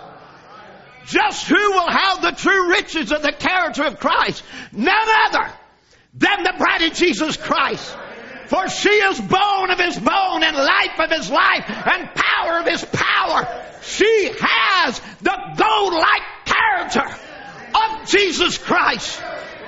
Just who will have the true riches of the character of Christ? None other than the bride of Jesus Christ. For she is bone of his bone and life of his life and power of his power. She has the gold-like character of Jesus Christ.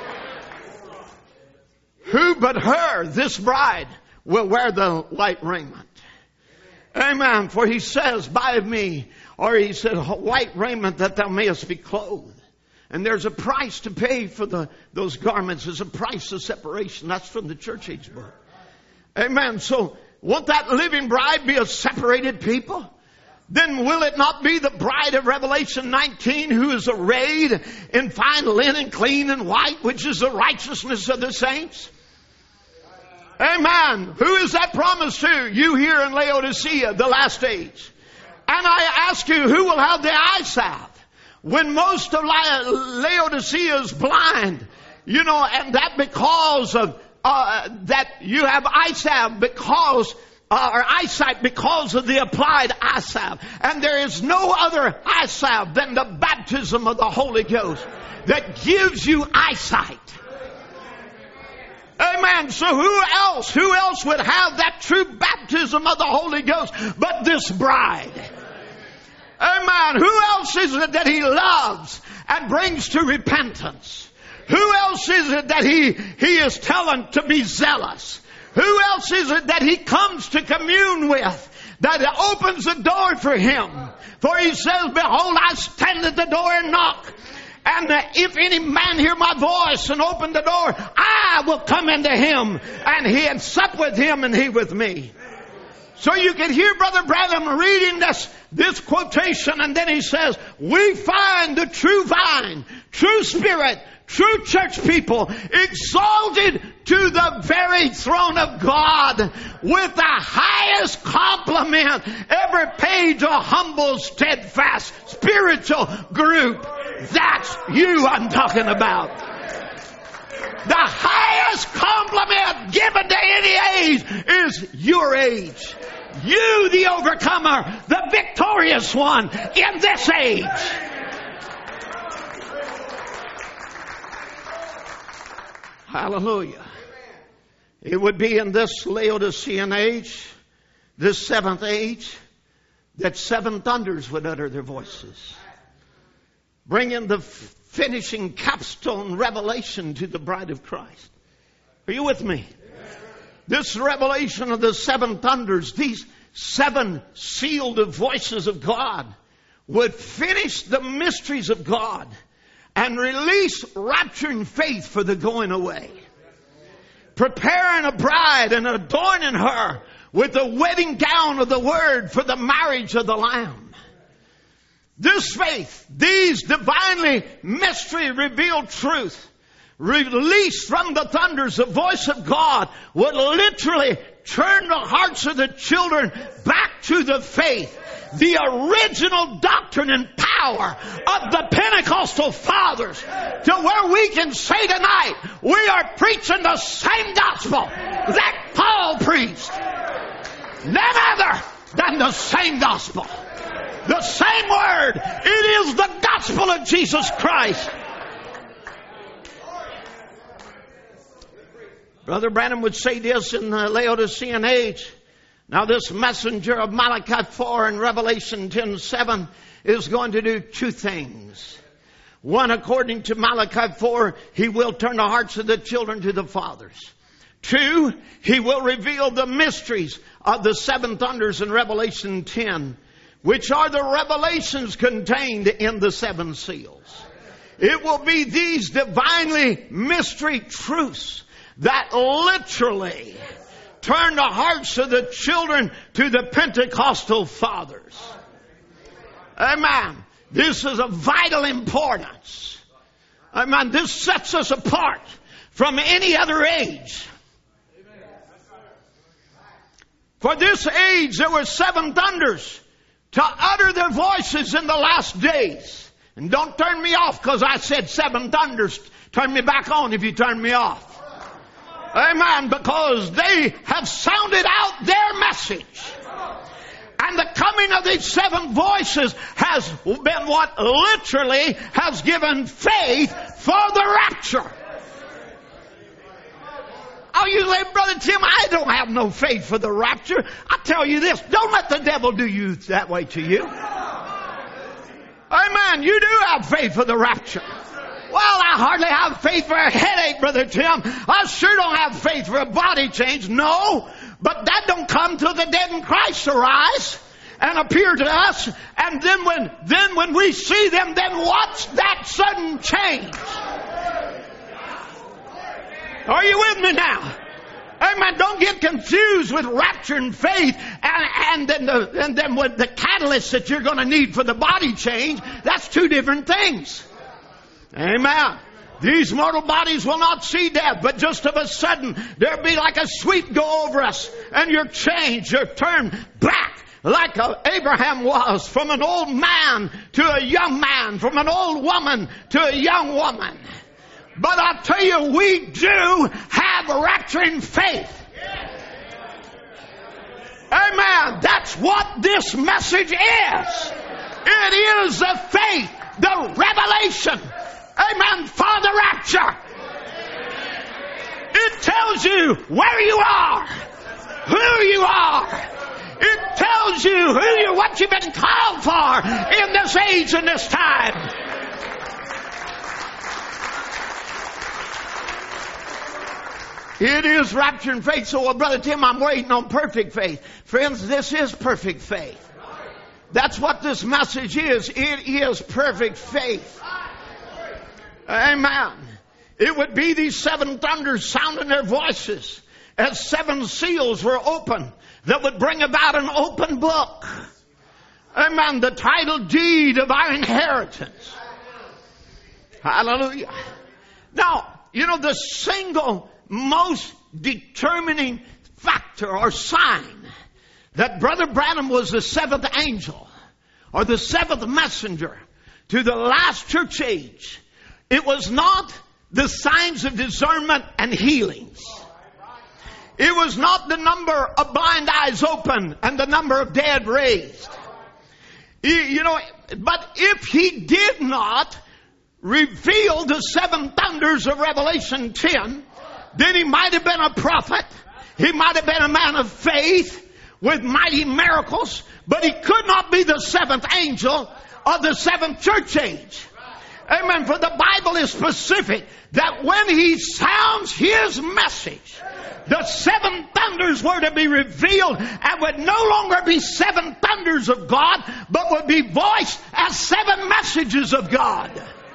Who but her, this bride, will wear the white raiment? Amen. For he says, buy of me, or he said, white raiment that thou mayest be clothed. And there's a price to pay for the, those garments. There's a price of separation. That's from the church age book. Amen. So, won't that living bride be a separated people? Then will it not be the bride of Revelation nineteen who is arrayed in fine linen, clean and white, which is the righteousness of the saints? Amen. Who is that promised to? You here in Laodicea, the last age. And I ask you, who will have the eye salve? When most of Laodicea is blind, you know, and that because of, uh, that you have eye salve because Uh, or eyesight because of the applied eye salve. And there is no other eye salve than the baptism of the Holy Ghost that gives you eyesight. Amen. So who else, who else would have that true baptism of the Holy Ghost but this bride? Amen. Who else is it that he loves and brings to repentance? Who else is it that he, he is telling to be zealous? Who else is it that he comes to commune with, that opens the door for him? For he says, behold, I stand at the door and knock. And if any man hear my voice and open the door, I will come into him, and he and sup with him and he with me. So you can hear Brother Branham reading this, this quotation, and then he says, we find the true vine, true spirit, true church people exalted to the very throne of God with the highest compliment. Every page a humble, steadfast, spiritual group. That's you I'm talking about. The highest compliment given to any age is your age. You, the overcomer, the victorious one in this age. Hallelujah. It would be in this Laodicean age, this seventh age, that seven thunders would utter their voices, bringing the finishing capstone revelation to the bride of Christ. Are you with me? This revelation of the seven thunders, these seven sealed voices of God, would finish the mysteries of God and release rapturing faith for the going away. Preparing a bride and adorning her with the wedding gown of the Word for the marriage of the Lamb. This faith, these divinely mystery revealed truth, released from the thunders, the voice of God, would literally turn the hearts of the children back to the faith. The original doctrine and power of the Pentecostal fathers, to where we can say tonight, we are preaching the same gospel that Paul preached. None other than the same gospel. The same word. It is the gospel of Jesus Christ. Brother Branham would say this in the Laodicean age. Now this messenger of Malachi four and Revelation ten seven is going to do two things. One, according to Malachi four, he will turn the hearts of the children to the fathers. Two, he will reveal the mysteries of the seven thunders in Revelation ten, which are the revelations contained in the seven seals. It will be these divinely mystery truths that literally turn the hearts of the children to the Pentecostal fathers. Amen. This is of vital importance. Amen. This sets us apart from any other age. For this age there were seven thunders to utter their voices in the last days. And don't turn me off because I said seven thunders. Turn me back on if you turn me off. Amen. Because they have sounded out their message. And the coming of these seven voices has been what literally has given faith for the rapture. Oh, you say, Brother Tim, I don't have no faith for the rapture. I tell you this, don't let the devil do you that way to you. Amen. You do have faith for the rapture. Well, I hardly have faith for a headache, Brother Tim. I sure don't have faith for a body change. No, but that don't come till the dead in Christ arise and appear to us. And then when, then when we see them, then watch that sudden change. Are you with me now? Amen. Don't get confused with rapture and faith and, and then the, and then with the catalyst that you're going to need for the body change. That's two different things. Amen. These mortal bodies will not see death, but just of a sudden there'll be like a sweep go over us, and you're changed, you're turned back like Abraham was, from an old man to a young man, from an old woman to a young woman. But I tell you, we do have rapturing faith. Amen. That's what this message is. It is the faith, the revelation. Amen. For the rapture. It tells you where you are, who you are. It tells you who you, what you've been called for in this age and this time. It is rapture and faith. So, well, Brother Tim, I'm waiting on perfect faith. Friends, this is perfect faith. That's what this message is. It is perfect faith. Amen. It would be these seven thunders sounding their voices as seven seals were open that would bring about an open book. Amen. The title deed of our inheritance. Hallelujah. Now, you know, the single most determining factor or sign that Brother Branham was the seventh angel or the seventh messenger to the last church age, it was not the signs of discernment and healings. It was not the number of blind eyes open and the number of dead raised. You know, but if he did not reveal the seven thunders of Revelation ten, then he might have been a prophet. He might have been a man of faith with mighty miracles, but he could not be the seventh angel of the seventh church age. Amen. For the Bible is specific that when he sounds his message The seven thunders were to be revealed and would no longer be seven thunders of God, but would be voiced as seven messages of God.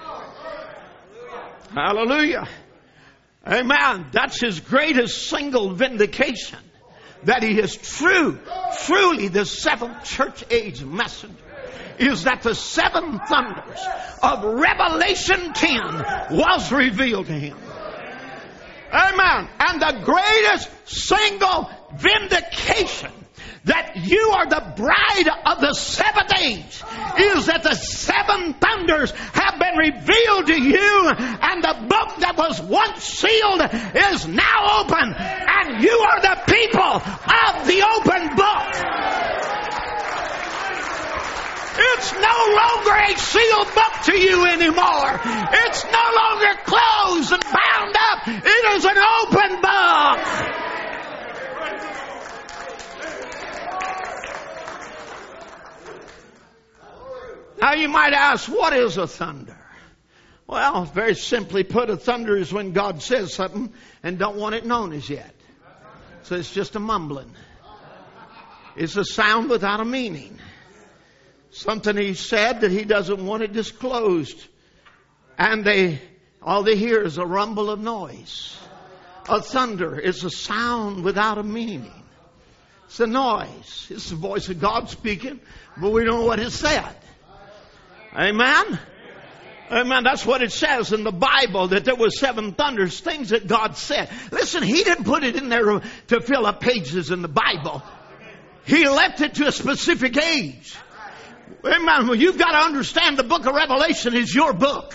Hallelujah. Amen. That's His greatest single vindication. That He is true, truly the seventh church age messenger. Is that the seven thunders of Revelation ten was revealed to Him. Amen. And the greatest single vindication that you are the bride of the seventh age is that the seven thunders have been revealed to you, and the book that was once sealed is now open, and you are the people of the open book. It's no longer a sealed book to you anymore. It's no longer closed and bound up. It is an open book. Now you might ask, what is a thunder? Well, very simply put, a thunder is when God says something and don't want it known as yet. So it's just a mumbling. It's a sound without a meaning. Something He said that He doesn't want it disclosed. And they, all they hear is a rumble of noise. A thunder is a sound without a meaning. It's a noise. It's the voice of God speaking, but we don't know what it said. Amen? Amen. That's what it says in the Bible, that there were seven thunders, things that God said. Listen, He didn't put it in there to fill up pages in the Bible. He left it to a specific age. Amen. Well, you've got to understand the book of Revelation is your book.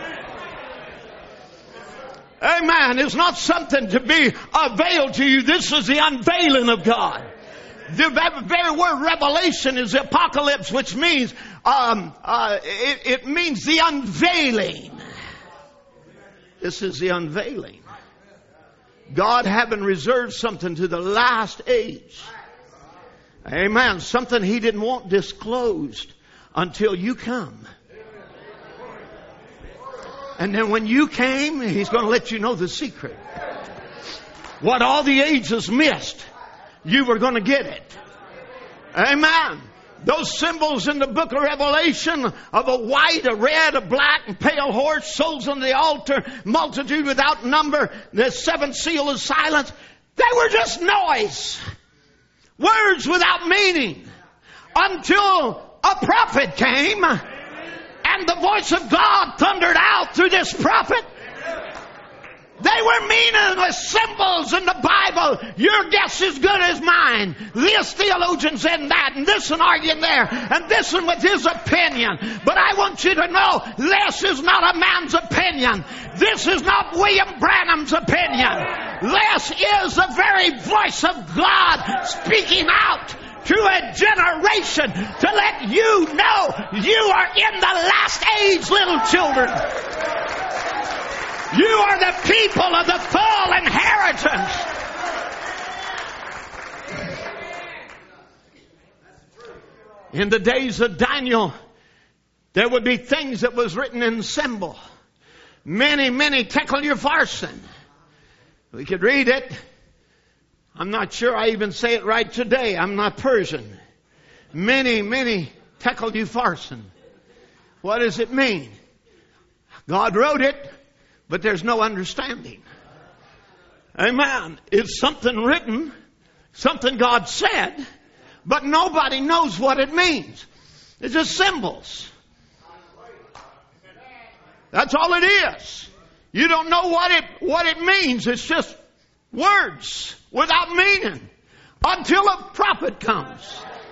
Amen. It's not something to be unveiled to you. This is the unveiling of God. The very word revelation is apocalypse, which means um, uh, it, it means the unveiling. This is the unveiling. God having reserved something to the last age. Amen. Something He didn't want disclosed until you come. And then when you came, He's going to let you know the secret. What all the ages missed, you were going to get it. Amen. Those symbols in the book of Revelation of a white, a red, a black, and pale horse, souls on the altar, multitude without number, the seventh seal of silence, they were just noise. Words without meaning. Until a prophet came and the voice of God thundered out through this prophet. They were meaningless symbols in the Bible. Your guess is good as mine. This theologian said that, and this one arguing there, and this one with his opinion. But I want you to know, this is not a man's opinion. This is not William Branham's opinion. This is the very voice of God speaking out to a generation to let you know you are in the last age, little children. You are the people of the full inheritance. In the days of Daniel, there would be things that was written in symbol. Many, many tekel upharsin. We could read it. I'm not sure I even say it right today. I'm not Persian. Many, many tekel upharsin. What does it mean? God wrote it, but there's no understanding. Amen. It's something written, something God said, but nobody knows what it means. It's just symbols. That's all it is. You don't know what it what it means. It's just words without meaning until a prophet comes.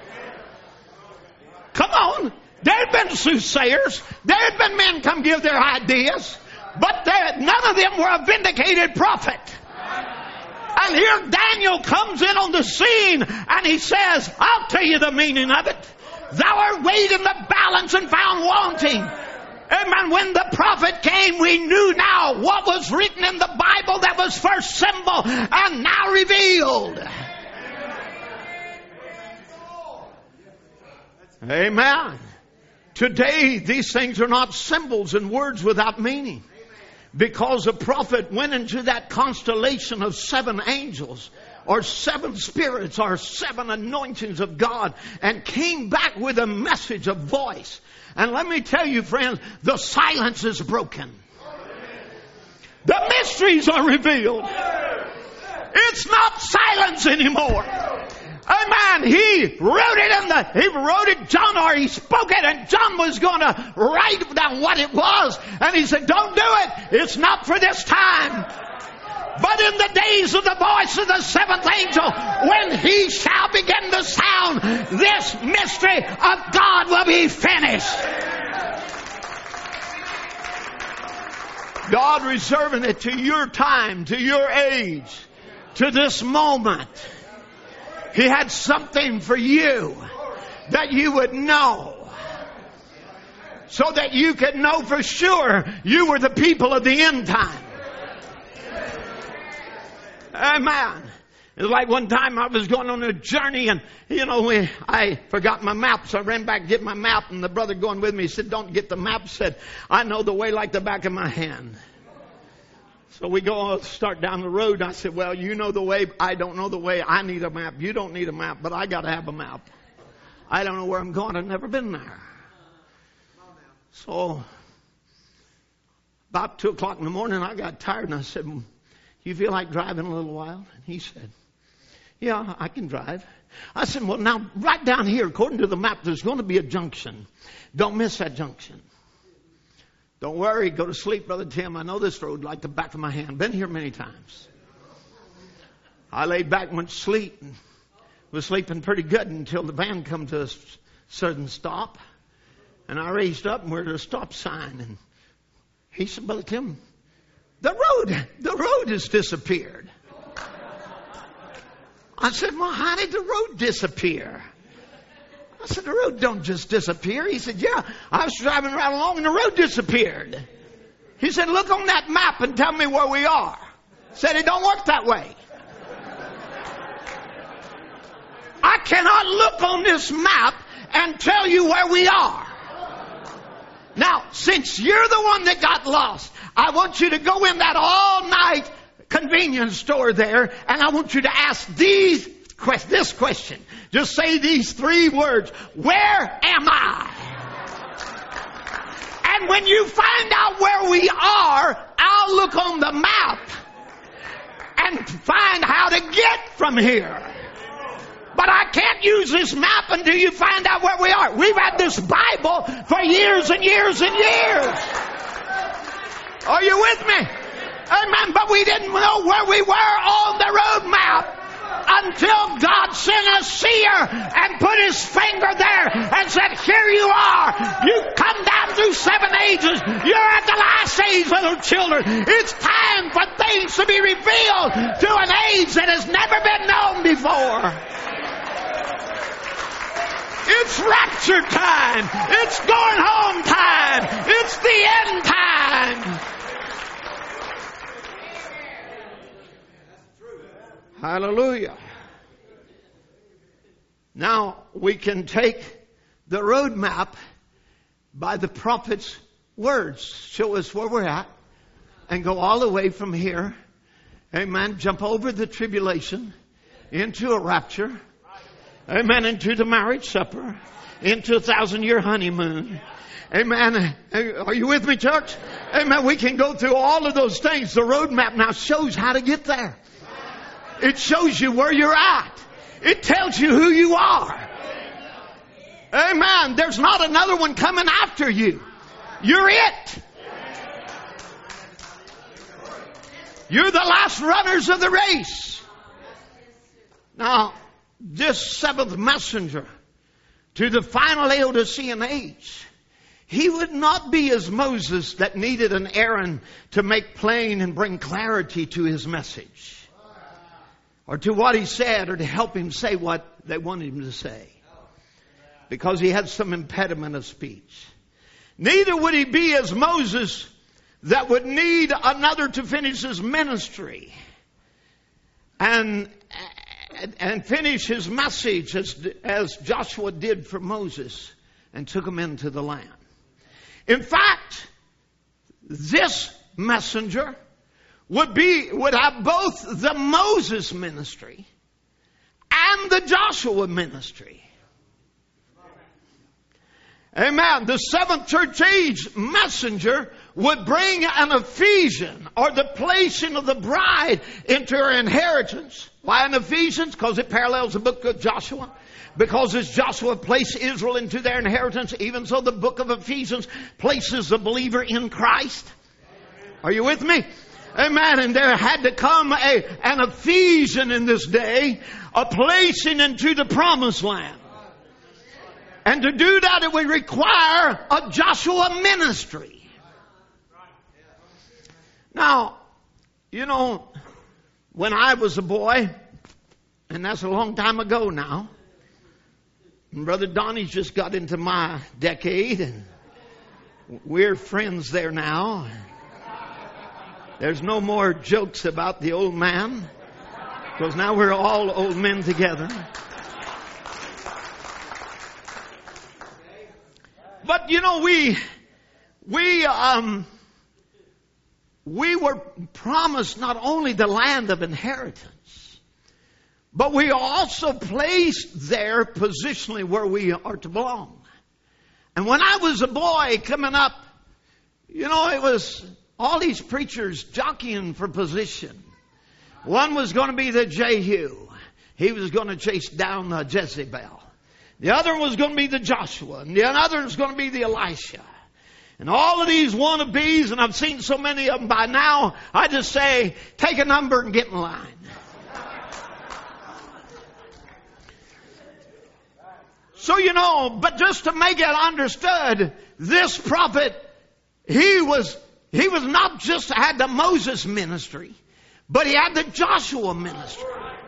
Come on. There had been soothsayers. There had been men come give their ideas. But there, none of them were a vindicated prophet. And here Daniel comes in on the scene and he says, I'll tell you the meaning of it. Thou art weighed in the balance and found wanting. Amen. When the prophet came, we knew now what was written in the Bible that was first symbol and now revealed. Amen. Today, these things are not symbols and words without meaning. Because the prophet went into that constellation of seven angels, or seven spirits, or seven anointings of God, and came back with a message, a voice. And let me tell you, friends, the silence is broken. The mysteries are revealed. It's not silence anymore. Amen. He wrote it in the, he wrote it, John, or he spoke it, and John was going to write down what it was. And he said, don't do it. It's not for this time. But in the days of the voice of the seventh angel, when he shall begin to sound, this mystery of God will be finished. God reserving it to your time, to your age, to this moment. He had something for you that you would know, so that you could know for sure you were the people of the end time. Amen. It was like one time I was going on a journey, and, you know, we, I forgot my map, so I ran back to get my map, and the brother going with me said, don't get the map, said, I know the way like the back of my hand. So we go start down the road. I said, well, you know the way. I don't know the way. I need a map. You don't need a map, but I got to have a map. I don't know where I'm going. I've never been there. So about two o'clock in the morning, I got tired, and I said, you feel like driving a little while? And he said, yeah, I can drive. I said, well, now right down here, according to the map, there's going to be a junction. Don't miss that junction. Don't worry, go to sleep, Brother Tim. I know this road like the back of my hand. Been here many times. I laid back and went to sleep, and was sleeping pretty good until the van come to a sudden stop. And I raised up, and we're at a stop sign. And he said, Brother Tim, the road, the road has disappeared. I said, well, how did the road disappear? I said, the road don't just disappear. He said, yeah, I was driving right along and the road disappeared. He said, look on that map and tell me where we are. Said, it don't work that way. I cannot look on this map and tell you where we are. Now, since you're the one that got lost, I want you to go in that all-night convenience store there, and I want you to ask these this question. Just say these three words. Where am I? And when you find out where we are, I'll look on the map and find how to get from here. But I can't use this map until you find out where we are. We've had this Bible for years and years and years. Are you with me? Amen. But we didn't know where we were on the road map until God sent a seer and put his finger there and said, here you are. You've come down through seven ages. You're at the last age, little children. It's time for things to be revealed to an age that has never been known before. It's rapture time. It's going home time. It's the end time. Hallelujah. Now we can take the road map by the prophet's words, show us where we're at, and go all the way from here. Amen. Jump over the tribulation into a rapture. Amen. Into the marriage supper. Into a thousand year honeymoon. Amen. Are you with me, church? Amen. We can go through all of those things. The road map now shows how to get there. It shows you where you're at. It tells you who you are. Amen. There's not another one coming after you. You're it. You're the last runners of the race. Now, this seventh messenger to the final Laodicean age, he would not be as Moses that needed an Aaron to make plain and bring clarity to his message, or to what he said, or to help him say what they wanted him to say, because he had some impediment of speech. Neither would he be as Moses that would need another to finish his ministry and and finish his message as, as Joshua did for Moses and took him into the land. In fact, this messenger would be, would have both the Moses ministry and the Joshua ministry. Amen. The seventh church age messenger would bring an Ephesian, or the placing of the bride into her inheritance. Why an Ephesians? Because it parallels the book of Joshua. Because as Joshua placed Israel into their inheritance, even so the book of Ephesians places the believer in Christ. Are you with me? Amen. And there had to come a, an Ephesian in this day, a placing into the promised land. And to do that, it would require a Joshua ministry. Now, you know, when I was a boy, and that's a long time ago now, and Brother Donnie's just got into my decade, and we're friends there now. There's no more jokes about the old man, because now we're all old men together. But you know, we we um we were promised not only the land of inheritance, but we are also placed there positionally where we are to belong. And when I was a boy coming up, you know, it was all these preachers jockeying for position. One was going to be the Jehu. He was going to chase down uh, Jezebel. The other was going to be the Joshua. And the other was going to be the Elisha. And all of these wannabes, and I've seen so many of them by now, I just say, take a number and get in line. So, you know, but just to make it understood, this prophet, he was, he was not just had the Moses ministry, but he had the Joshua ministry.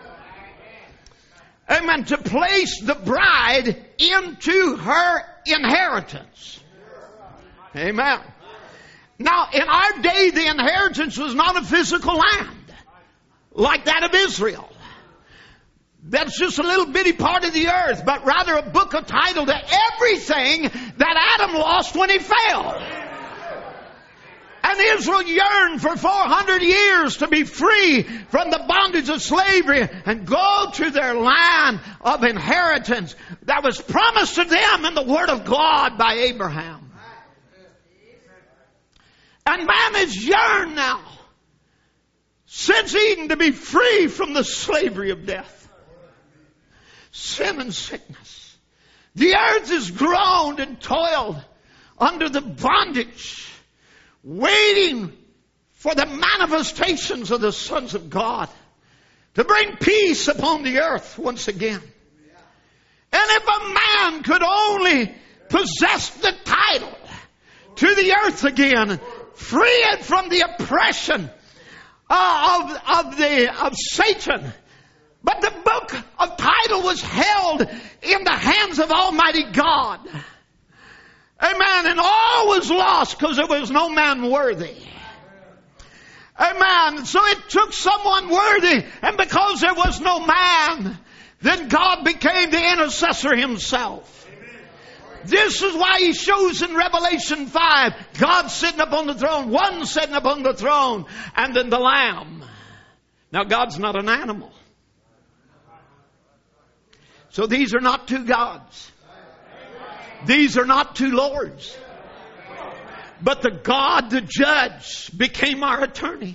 Amen. To place the bride into her inheritance. Amen. Now, in our day, the inheritance was not a physical land like that of Israel. That's just a little bitty part of the earth, but rather a book of title to everything that Adam lost when he fell. And Israel yearned for four hundred years to be free from the bondage of slavery and go to their land of inheritance that was promised to them in the Word of God by Abraham. And man has yearned now, since Eden, to be free from the slavery of death, sin and sickness. The earth has groaned and toiled under the bondage, waiting for the manifestations of the sons of God to bring peace upon the earth once again. And if a man could only possess the title to the earth again, free it from the oppression uh, of, of, the, of Satan. But the book of title was held in the hands of Almighty God. Amen. And all was lost because there was no man worthy. Amen. So it took someone worthy. And because there was no man, then God became the intercessor himself. This is why he shows in Revelation five, God sitting upon the throne, one sitting upon the throne, and then the Lamb. Now God's not an animal. So these are not two gods. These are not two lords. But the God, the judge, became our attorney.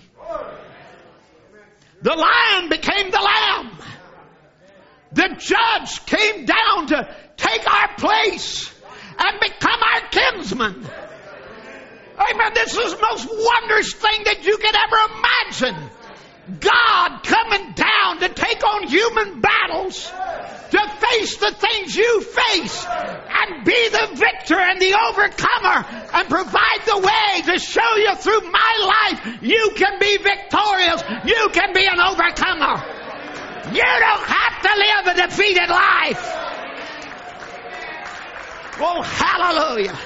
The Lion became the Lamb. The judge came down to take our place and become our kinsman. Amen. This is the most wondrous thing that you could ever imagine. God coming down to take on human battles, to face the things you face, and be the victor and the overcomer, and provide the way to show you through my life you can be victorious, you can be an overcomer. You don't have to live a defeated life. Oh, hallelujah.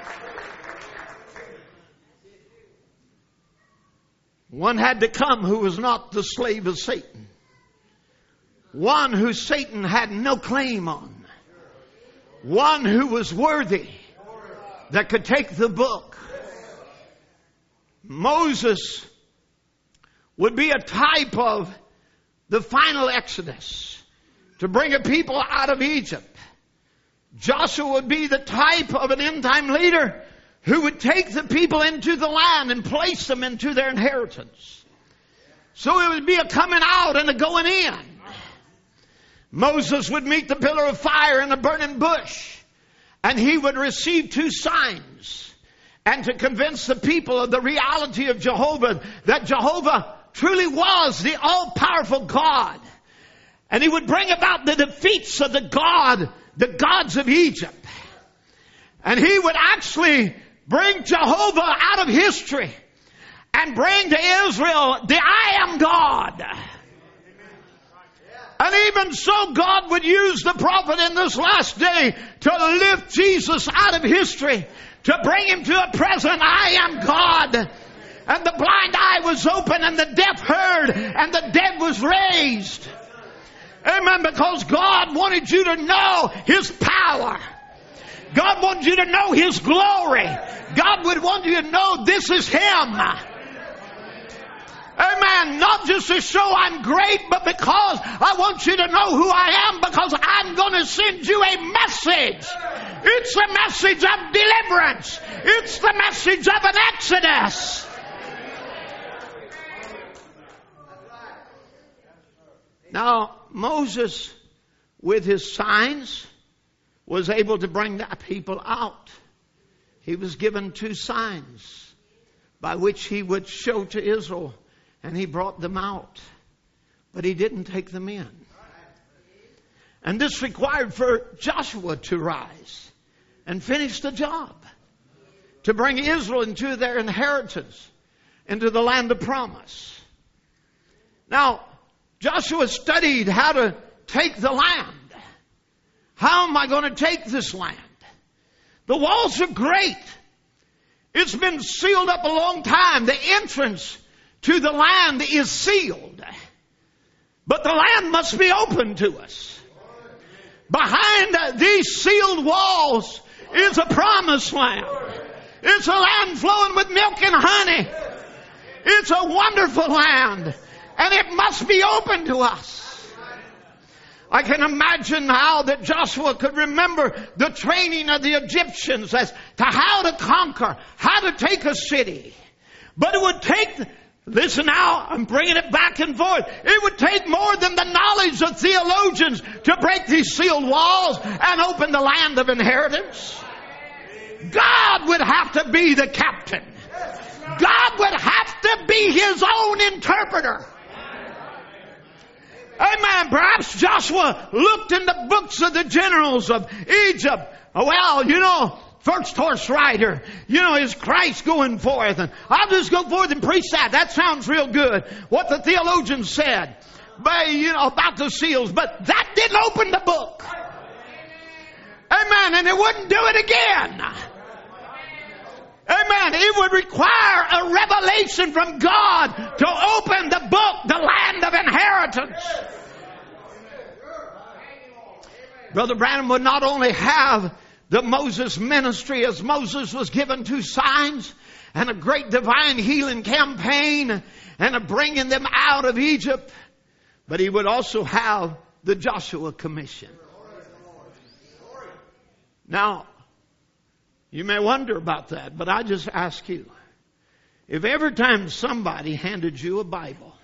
One had to come who was not the slave of Satan. One who Satan had no claim on. One who was worthy, that could take the book Moses would be a type of the final Exodus to bring a people out of Egypt. Joshua would be the type of an end-time leader who would take the people into the land and place them into their inheritance. So it would be a coming out and a going in. Moses would meet the pillar of fire in a burning bush, and he would receive two signs, and to convince the people of the reality of Jehovah, that Jehovah truly was the all-powerful God. And he would bring about the defeats of the God, the gods of Egypt. And he would actually bring Jehovah out of history and bring to Israel the I am God. And even so, God would use the prophet in this last day to lift Jesus out of history, to bring him to a present I am God. And the blind eye was opened, and the deaf heard, and the dead was raised. Amen. Because God wanted you to know His power. God wanted you to know His glory. God would want you to know this is Him. Amen. Not just to show I'm great, but because I want you to know who I am, because I'm going to send you a message. It's a message of deliverance. It's the message of an exodus. Now, Moses, with his signs, was able to bring that people out. He was given two signs by which he would show to Israel, and he brought them out. But he didn't take them in. And this required for Joshua to rise and finish the job, to bring Israel into their inheritance, into the land of promise. Now, Joshua studied how to take the land. How am I going to take this land? The walls are great. It's been sealed up a long time. The entrance to the land is sealed. But the land must be open to us. Behind these sealed walls is a promised land. It's a land flowing with milk and honey. It's a wonderful land. And it must be open to us. I can imagine how that Joshua could remember the training of the Egyptians as to how to conquer, how to take a city. But it would take, listen now, I'm bringing it back and forth. It would take more than the knowledge of theologians to break these sealed walls and open the land of inheritance. God would have to be the captain. God would have to be His own interpreter. Amen. Perhaps Joshua looked in the books of the generals of Egypt. Well, you know, first horse rider, you know, is Christ going forth. And I'll just go forth and preach that. That sounds real good. What the theologians said, but, you know, about the seals. But that didn't open the book. Amen. And it wouldn't do it again. Amen. It would require a revelation from God to open the book, the land of inheritance. Brother Branham would not only have the Moses ministry, as Moses was given two signs and a great divine healing campaign and a bringing them out of Egypt, but he would also have the Joshua commission. Now, you may wonder about that, but I just ask you, if every time somebody handed you a Bible,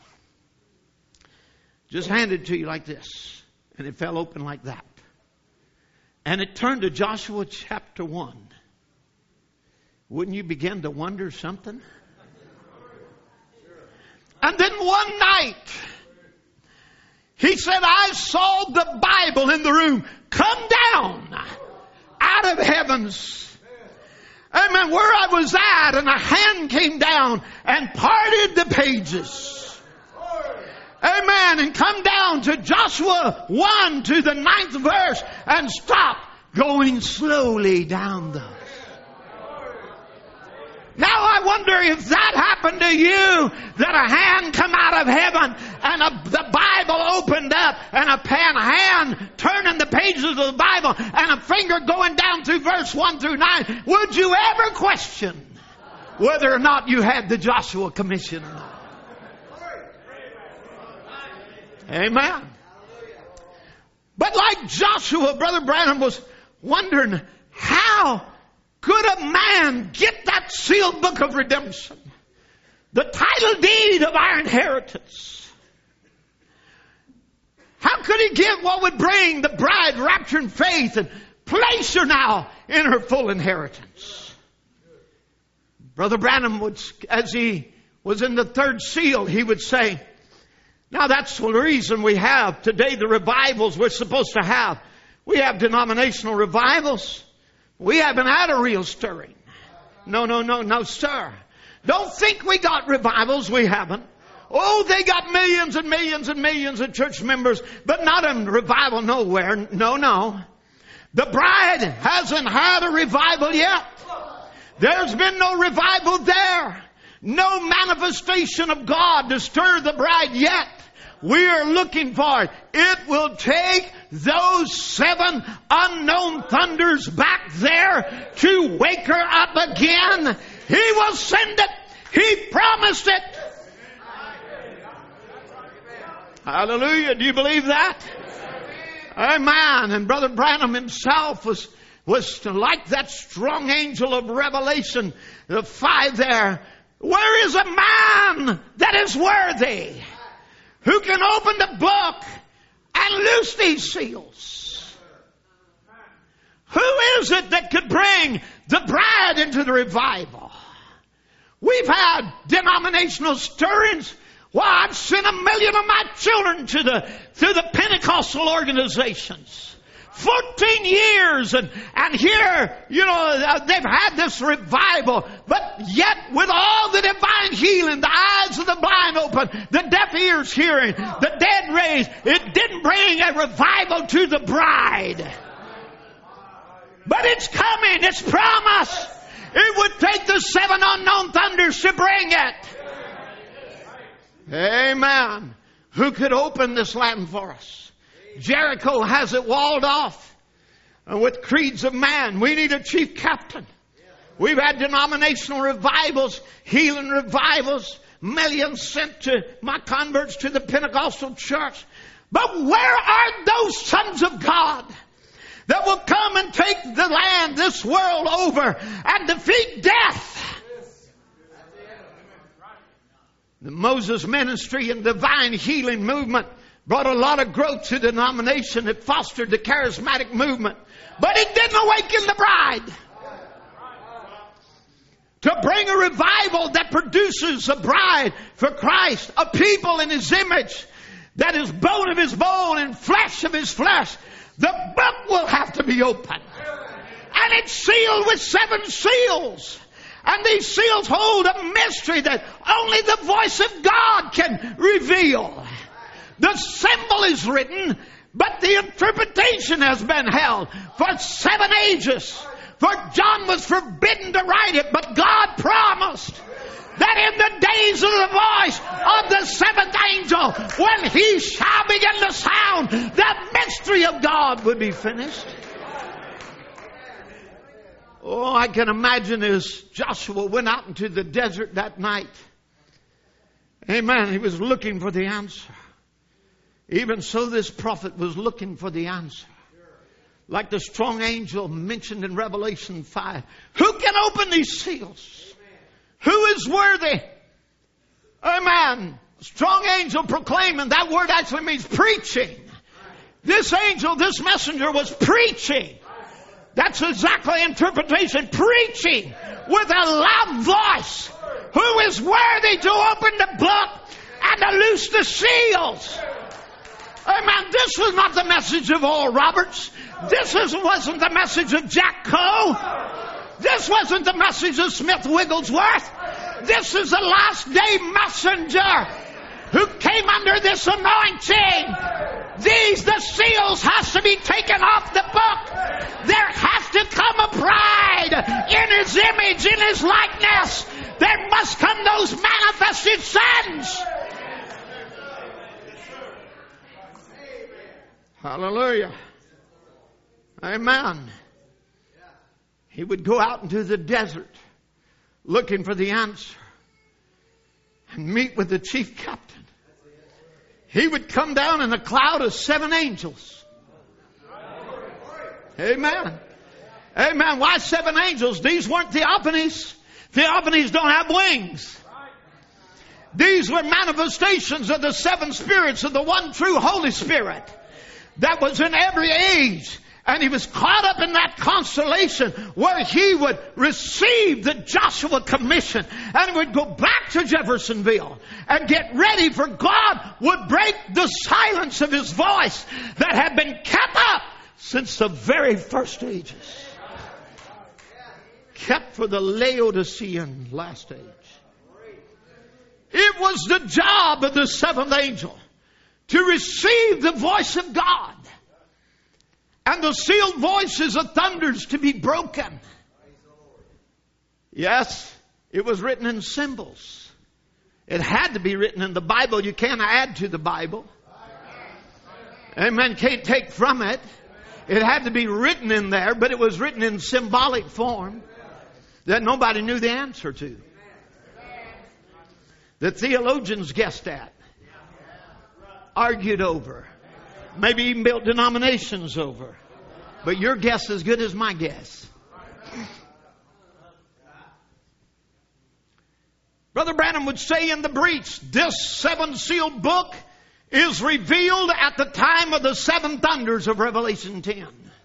just handed it to you like this, and it fell open like that, and it turned to Joshua chapter one, wouldn't you begin to wonder something? And then one night, he said, I saw the Bible in the room come down out of heavens. Amen. Where I was at, and a hand came down and parted the pages. Amen. And come down to Joshua one to the ninth verse and stop going slowly down those. Now I wonder if that happened to you, that a hand come out of heaven and a, the Bible opened up and a pen hand turning the pages of the Bible and a finger going down through verse one through nine. Would you ever question whether or not you had the Joshua Commission or not. Amen. But like Joshua, Brother Branham was wondering, how could a man get that sealed book of redemption? The title deed of our inheritance. How could he get what would bring the bride rapture and faith and place her now in her full inheritance? Brother Branham would, as he was in the third seal, he would say, now that's the reason we have today the revivals we're supposed to have. We have denominational revivals. We haven't had a real stirring. No, no, no, no, sir. Don't think we got revivals. We haven't. Oh, they got millions and millions and millions of church members, but not a revival nowhere. No, no. The bride hasn't had a revival yet. There's been no revival there. No manifestation of God to stir the bride yet. We are looking for it. It will take those seven unknown thunders back there to wake her up again. He will send it. He promised it. Hallelujah. Do you believe that? Amen. And Brother Branham himself was, was like that strong angel of Revelation, the five there. Where is a man that is worthy, who can open the book and loose these seals? Who is it that could bring the bride into the revival? We've had denominational stirrings. Well, I've sent a million of my children to the, to the Pentecostal organizations. Fourteen years and, and here, you know, they've had this revival, but yet with all the divine healing, the eyes of the blind open, the deaf ears hearing, the dead raised, it didn't bring a revival to the bride. But it's coming, it's promised. It would take the seven unknown thunders to bring it. Amen. Who could open this land for us? Jericho has it walled off with creeds of man. We need a chief captain. We've had denominational revivals, healing revivals, millions sent to my converts to the Pentecostal church. But where are those sons of God that will come and take the land, this world over and defeat death? The Moses ministry and divine healing movement brought a lot of growth to the denomination. It fostered the charismatic movement. But it didn't awaken the bride. To bring a revival that produces a bride for Christ, a people in His image, that is bone of His bone and flesh of His flesh, the book will have to be opened. And it's sealed with seven seals. And these seals hold a mystery that only the voice of God can reveal. The symbol is written, but the interpretation has been held for seven ages. For John was forbidden to write it, but God promised that in the days of the voice of the seventh angel, when he shall begin to sound, the mystery of God would be finished. Oh, I can imagine as Joshua went out into the desert that night. Amen. He was looking for the answer. Even so, this prophet was looking for the answer. Like the strong angel mentioned in Revelation five. Who can open these seals? Who is worthy? Amen. Strong angel proclaiming. That word actually means preaching. This angel, this messenger was preaching. That's exactly interpretation. Preaching with a loud voice. Who is worthy to open the book and to loose the seals? Amen. This was not the message of Oral Roberts. This is, wasn't the message of Jack Coe. This wasn't the message of Smith Wigglesworth. This is the last day messenger who came under this anointing. These, the seals, has to be taken off the book. There has to come a bride in His image, in His likeness. There must come those manifested sons. Hallelujah. Amen. He would go out into the desert looking for the answer and meet with the chief captain, he would come down in a cloud of seven angels. Amen. Amen. Why seven angels? These weren't theophanies. Theophanies don't have wings. These were manifestations of the seven spirits of the one true Holy Spirit that was in every age. And he was caught up in that constellation where he would receive the Joshua commission and would go back to Jeffersonville and get ready, for God would break the silence of his voice that had been kept up since the very first ages. Kept for the Laodicean last age. It was the job of the seventh angel to receive the voice of God. And the sealed voices of thunders to be broken. Yes, it was written in symbols. It had to be written in the Bible. You can't add to the Bible. Amen. Can't take from it. It had to be written in there, but it was written in symbolic form that nobody knew the answer to. The theologians guessed at, argued over, maybe even built denominations over. But your guess is as good as my guess. Brother Branham would say in the breach, this seven sealed book is revealed at the time of the seven thunders of Revelation ten.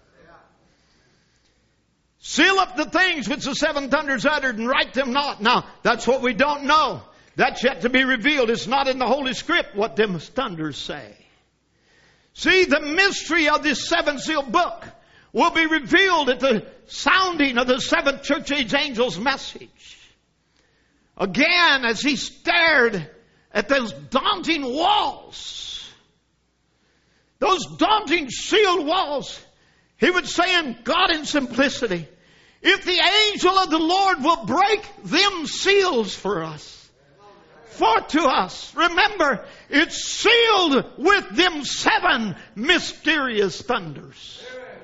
Seal up the things which the seven thunders uttered and write them not. Now, that's what we don't know. That's yet to be revealed. It's not in the Holy Script what them thunders say. See, the mystery of this seven sealed book will be revealed at the sounding of the seventh church age angel's message. Again, as he stared at those daunting walls, those daunting sealed walls, he would say in God in simplicity, if the angel of the Lord will break them seals for us, for to us, remember, it's sealed with them seven mysterious thunders.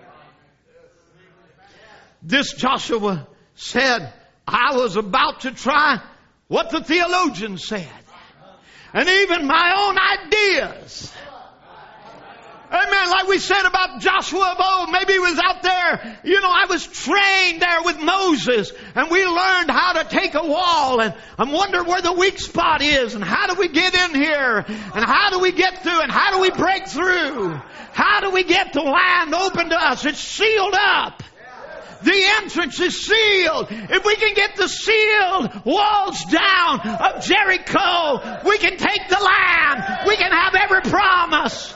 This Joshua said, I was about to try what the theologians said. And even my own ideas. Amen. Like we said about Joshua of old, maybe he was out there. You know, I was trained there with Moses, and we learned how to take a wall, and I wonder where the weak spot is, and how do we get in here, and how do we get through, and how do we break through? How do we get the land open to us? It's sealed up. The entrance is sealed. If we can get the sealed walls down of Jericho, we can take the land. We can have every promise.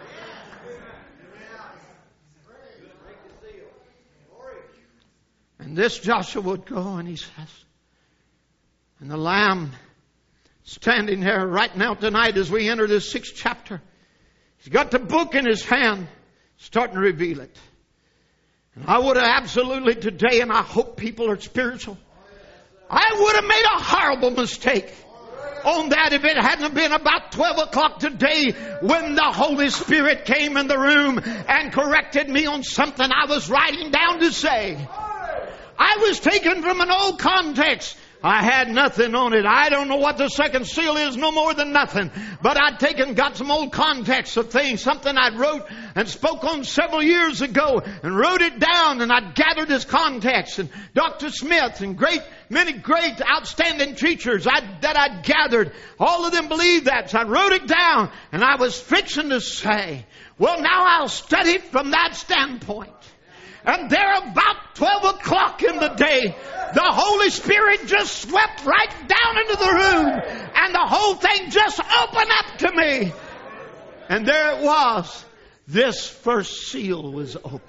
And this Joshua would go, and he says, and the Lamb standing there right now tonight as we enter this sixth chapter, he's got the book in his hand, starting to reveal it. And I would have absolutely today, and I hope people are spiritual, I would have made a horrible mistake on that if it hadn't been about twelve o'clock today when the Holy Spirit came in the room and corrected me on something I was writing down to say. I was taken from an old context. I had nothing on it. I don't know what the second seal is, no more than nothing. But I'd taken, got some old context of things, something I'd wrote and spoke on several years ago, and wrote it down, and I'd gathered this context. And Doctor Smith and great, many great outstanding teachers I'd, that I'd gathered, all of them believed that. So I wrote it down, and I was fixing to say, well, now I'll study it from that standpoint. And there about twelve o'clock in the day, the Holy Spirit just swept right down into the room, and the whole thing just opened up to me. And there it was. This first seal was open.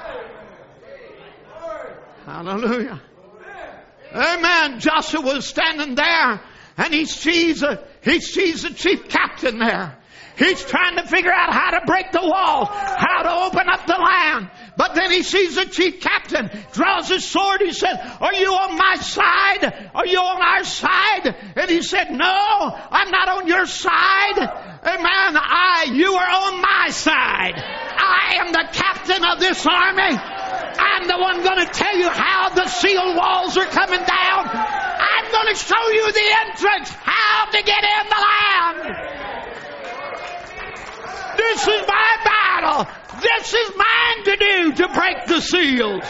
Hallelujah. Amen. Joshua was standing there, and he sees a, he sees the chief captain there. He's trying to figure out how to break the wall, how to open up the land. But then he sees the chief captain, draws his sword. He said, are you on my side? Are you on our side? And he said, no, I'm not on your side. Amen. I, you are on my side. I am the captain of this army. I'm the one going to tell you how the sealed walls are coming down. I'm going to show you the entrance, how to get in the land. This is my battle. This is mine to do, to break the seals.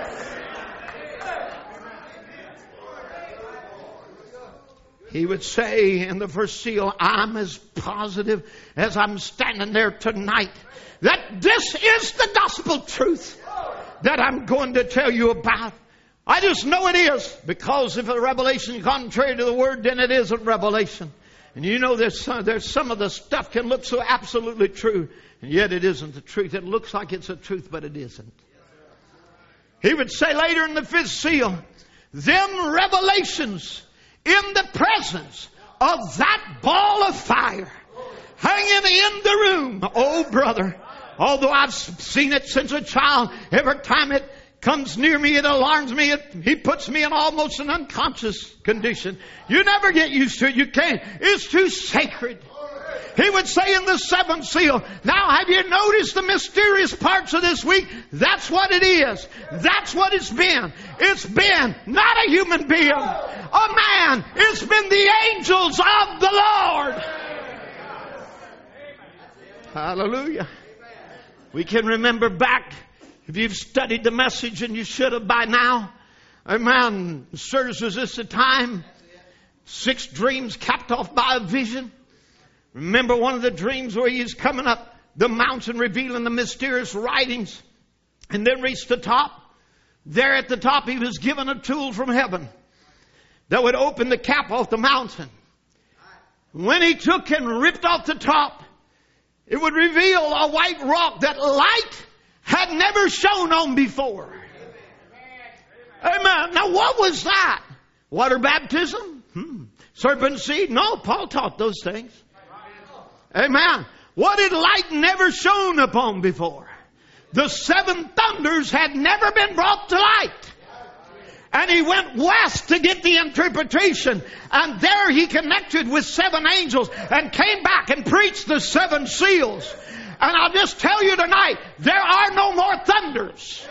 He would say in the first seal, I'm as positive as I'm standing there tonight that this is the gospel truth that I'm going to tell you about. I just know it is, because if a revelation is contrary to the word, then it isn't revelation. And you know there's some, there's some of the stuff can look so absolutely true, and yet it isn't the truth. It looks like it's the truth, but it isn't. He would say later in the fifth seal, them revelations in the presence of that ball of fire hanging in the room. Oh, brother, although I've seen it since a child, every time it comes near me, it alarms me. It, he puts me in almost an unconscious condition. You never get used to it. You can't. It's too sacred. He would say in the seventh seal, now have you noticed the mysterious parts of this week? That's what it is. That's what it's been. It's been not a human being, a man. It's been the angels of the Lord. Hallelujah. We can remember back, if you've studied the message, and you should have by now. Amen. Sirs, was this the time? Six dreams capped off by a vision. Remember one of the dreams where he's coming up the mountain revealing the mysterious writings, and then reached the top. There at the top he was given a tool from heaven that would open the cap off the mountain. When he took and ripped off the top, it would reveal a white rock that light had never shone on before. Amen. Now what was that? Water baptism? Hmm. Serpent seed? No, Paul taught those things. Amen. What had light never shone upon before? The seven thunders had never been brought to light. And he went west to get the interpretation. And there he connected with seven angels and came back and preached the seven seals. And I'll just tell you tonight, there are no more thunders.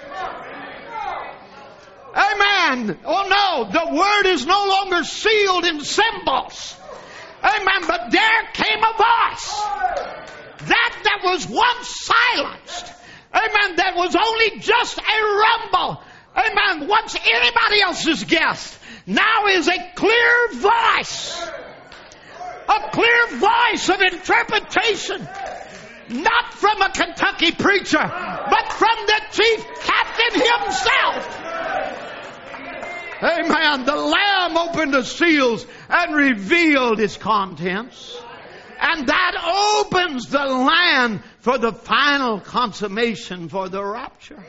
Amen. Oh no, the word is no longer sealed in symbols. Amen. But there came a voice. That that was once silenced. Amen. That was only just a rumble. Amen. Once anybody else's guessed. Now is a clear voice. A clear voice of interpretation. Not from a Kentucky preacher, but from the chief captain himself. Amen. The Lamb opened the seals and revealed its contents. And that opens the land for the final consummation for the rapture.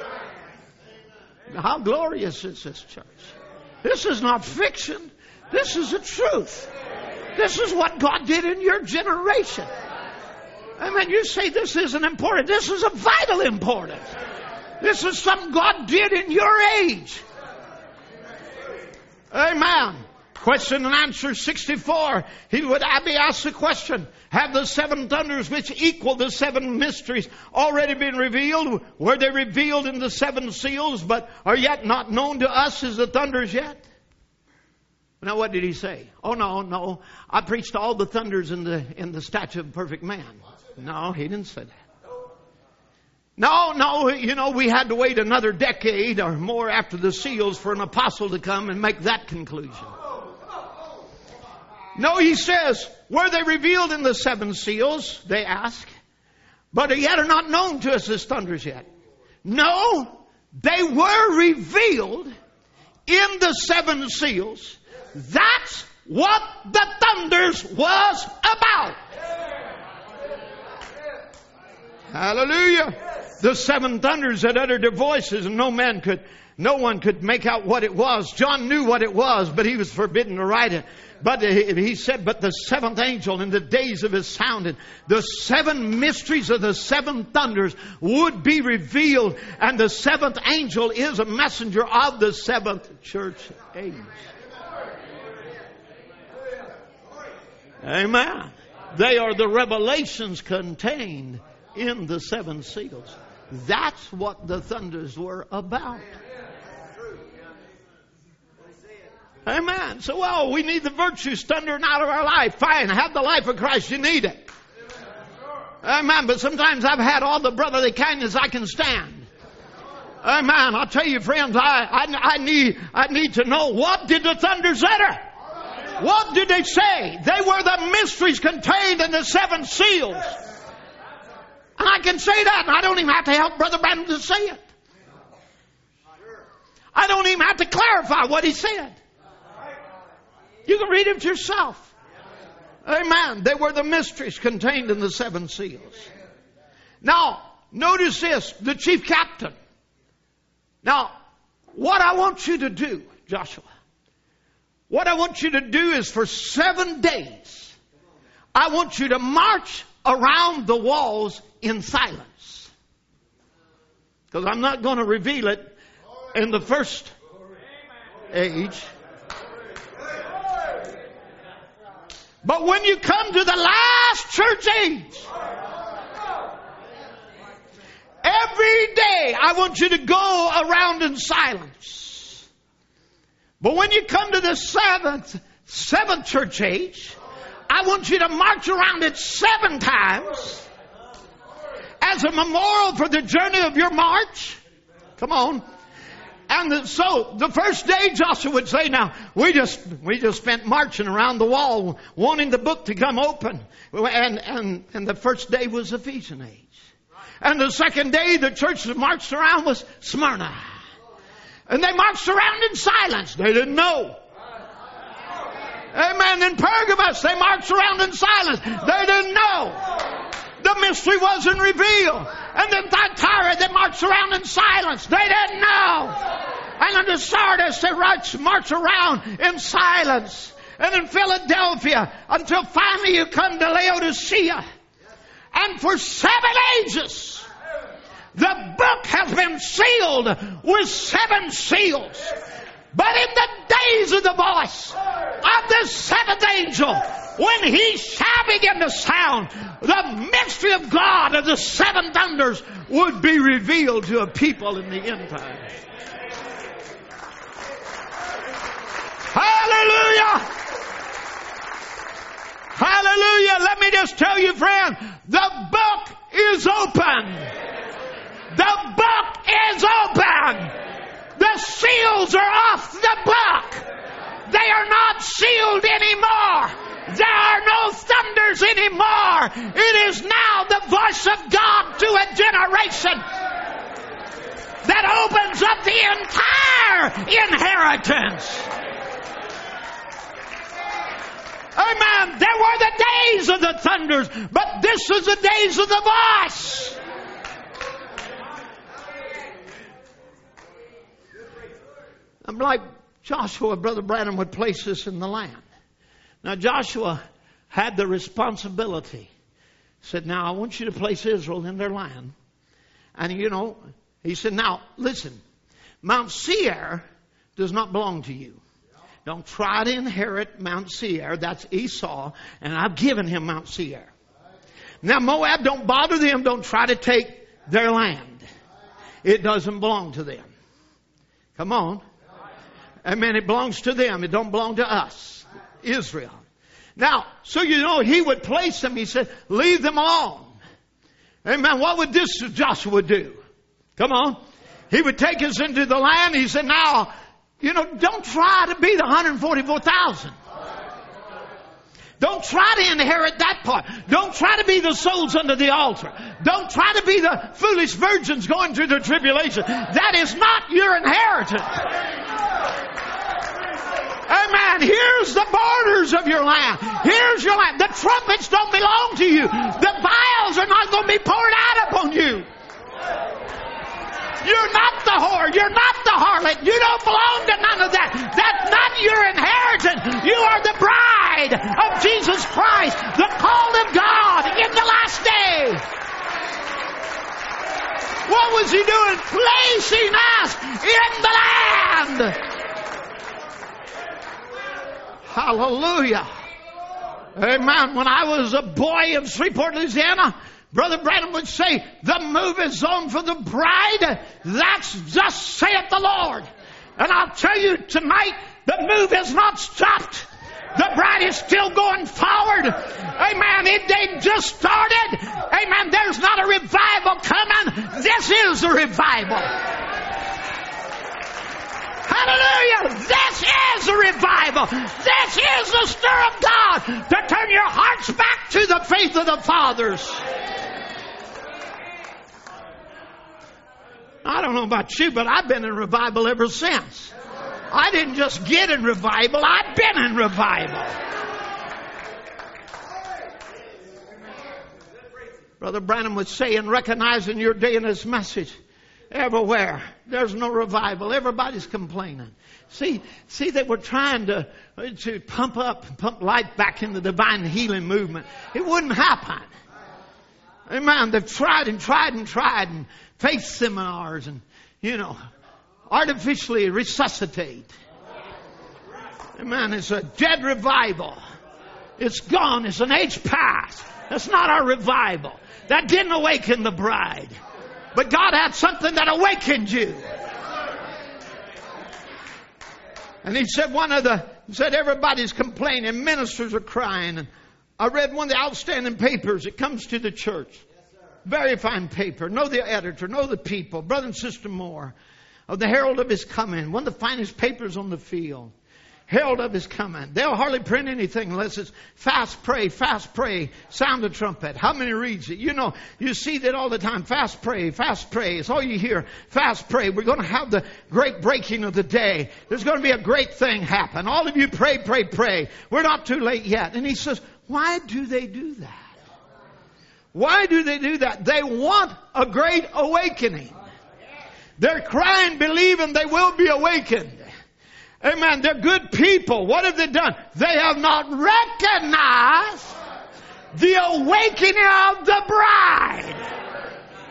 How glorious is this, church? This is not fiction. This is the truth. This is what God did in your generation. Amen. You say this isn't important. This is a vital important. This is something God did in your age. Amen. Question and answer sixty-four. He would be asked the question, have the seven thunders which equal the seven mysteries already been revealed? Were they revealed in the seven seals, but are yet not known to us as the thunders yet? Now what did he say? Oh no, no. I preached all the thunders in the in the statue of a perfect man. No, he didn't say that. No, no, you know, we had to wait another decade or more after the seals for an apostle to come and make that conclusion. No, he says, were they revealed in the seven seals? They ask. But yet are not known to us as thunders yet. No, they were revealed in the seven seals. That's what the thunders was about. Hallelujah. The seven thunders had uttered their voices, and no man could, no one could make out what it was. John knew what it was, but he was forbidden to write it. But he said, but the seventh angel in the days of his sounding, the seven mysteries of the seven thunders would be revealed. And the seventh angel is a messenger of the seventh church age. Amen. They are the revelations contained in the seven seals. That's what the thunders were about. Amen. So, well, we need the virtues thundering out of our life. Fine, have the life of Christ. You need it. Amen. But sometimes I've had all the brotherly kindness I can stand. Amen. I'll tell you, friends, I, I, I need I need to know, what did the thunders utter? What did they say? They were the mysteries contained in the seven seals. And I can say that, and I don't even have to help Brother Branham to say it. I don't even have to clarify what he said. You can read it yourself. Amen. They were the mysteries contained in the seven seals. Now, notice this, the chief captain. Now, what I want you to do, Joshua, what I want you to do is for seven days, I want you to march around the walls in silence. Because I'm not going to reveal it in the first age. But when you come to the last church age, every day I want you to go around in silence. But when you come to the seventh, seventh church age, I want you to march around it seven times as a memorial for the journey of your march. Come on. And the, so the first day, Joshua would say, now, we just we just spent marching around the wall wanting the book to come open. And, and, and the first day was Ephesian age. And the second day the church that marched around was Smyrna. And they marched around in silence. They didn't know. Amen. In Pergamos, they marched around in silence. They didn't know. The mystery wasn't revealed. And in Thyatira, they marched around in silence. They didn't know. And in Sardis, they marched around in silence. And in Philadelphia, until finally you come to Laodicea. And for seven ages, the book has been sealed with seven seals. But in the days of the voice of the seventh angel, when he shall begin to sound, the mystery of God of the seven thunders would be revealed to a people in the end times. Hallelujah! Hallelujah! Let me just tell you, friend, the book is open. The book is open. The seals are off the book. They are not sealed anymore. There are no thunders anymore. It is now the voice of God to a generation that opens up the entire inheritance. Amen. There were the days of the thunders, but this is the days of the voice. I'm like Joshua, Brother Branham would place this in the land. Now Joshua had the responsibility. He said, now I want you to place Israel in their land. And you know, he said, now listen, Mount Seir does not belong to you. Don't try to inherit Mount Seir. That's Esau. And I've given him Mount Seir. Now Moab, don't bother them. Don't try to take their land. It doesn't belong to them. Come on. Amen. It belongs to them. It don't belong to us. Israel. Now, so you know, he would place them. He said, leave them alone. Amen. What would this Joshua do? Come on. He would take us into the land. He said, now, you know, don't try to be the one hundred forty-four thousand. Don't try to inherit that part. Don't try to be the souls under the altar. Don't try to be the foolish virgins going through the tribulation. That is not your inheritance. Amen. Here's the borders of your land. Here's your land. The trumpets don't belong to you. The vials are not going to be poured out upon you. You're not the whore. You're not the harlot. You don't belong to none of that. That's not your inheritance. You are the bride of Jesus Christ, the called of God in the last day. What was he doing? Placing us in the land. Hallelujah. Amen. When I was a boy in Shreveport, Louisiana, Brother Branham would say, the move is on for the bride. That's just saith the Lord. And I'll tell you tonight, The move has not stopped. The bride is still going forward. Amen. It ain't just started. Amen. There's not a revival coming. This is a revival. Hallelujah. This is a revival. This is the stir of God to turn your hearts back to the faith of the fathers. I don't know about you, but I've been in revival ever since. I didn't just get in revival, I've been in revival. Brother Branham was saying, recognizing your day in his message, everywhere there's no revival. Everybody's complaining. See, see, they were trying to, to pump up, pump life back in the divine healing movement. It wouldn't happen. Amen. They've tried and tried and tried and faith seminars and, you know, artificially resuscitate. Amen. It's a dead revival. It's gone. It's an age past. That's not our revival. That didn't awaken the bride. But God had something that awakened you. And he said one of the, he said everybody's complaining. Ministers are crying. And I read one of the outstanding papers. It comes to the church. Very fine paper. Know the editor. Know the people. Brother and Sister Moore. Of the herald of his coming. One of the finest papers on the field. Herald of his coming. They'll hardly print anything unless it's fast pray, fast pray, sound the trumpet. How many reads it? You know, you see that all the time. Fast pray, fast pray. It's all you hear. Fast pray. We're going to have the great breaking of the day. There's going to be a great thing happen. All of you pray, pray, pray. We're not too late yet. And he says, why do they do that? Why do they do that? They want a great awakening. They're crying, believing they will be awakened. Amen. They're good people. What have they done? They have not recognized the awakening of the bride.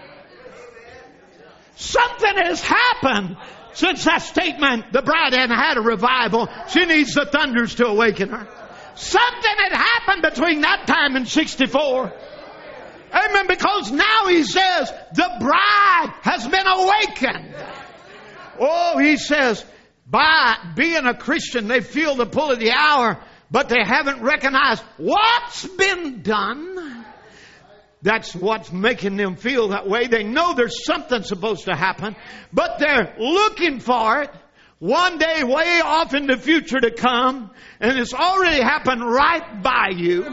Something has happened since that statement. The bride hadn't had a revival. She needs the thunders to awaken her. Something had happened between that time and sixty-four. Amen. Because now he says the bride has been awakened. Oh, he says, by being a Christian, they feel the pull of the hour, but they haven't recognized what's been done. That's what's making them feel that way. They know there's something supposed to happen, but they're looking for it one day way off in the future to come, and it's already happened right by you.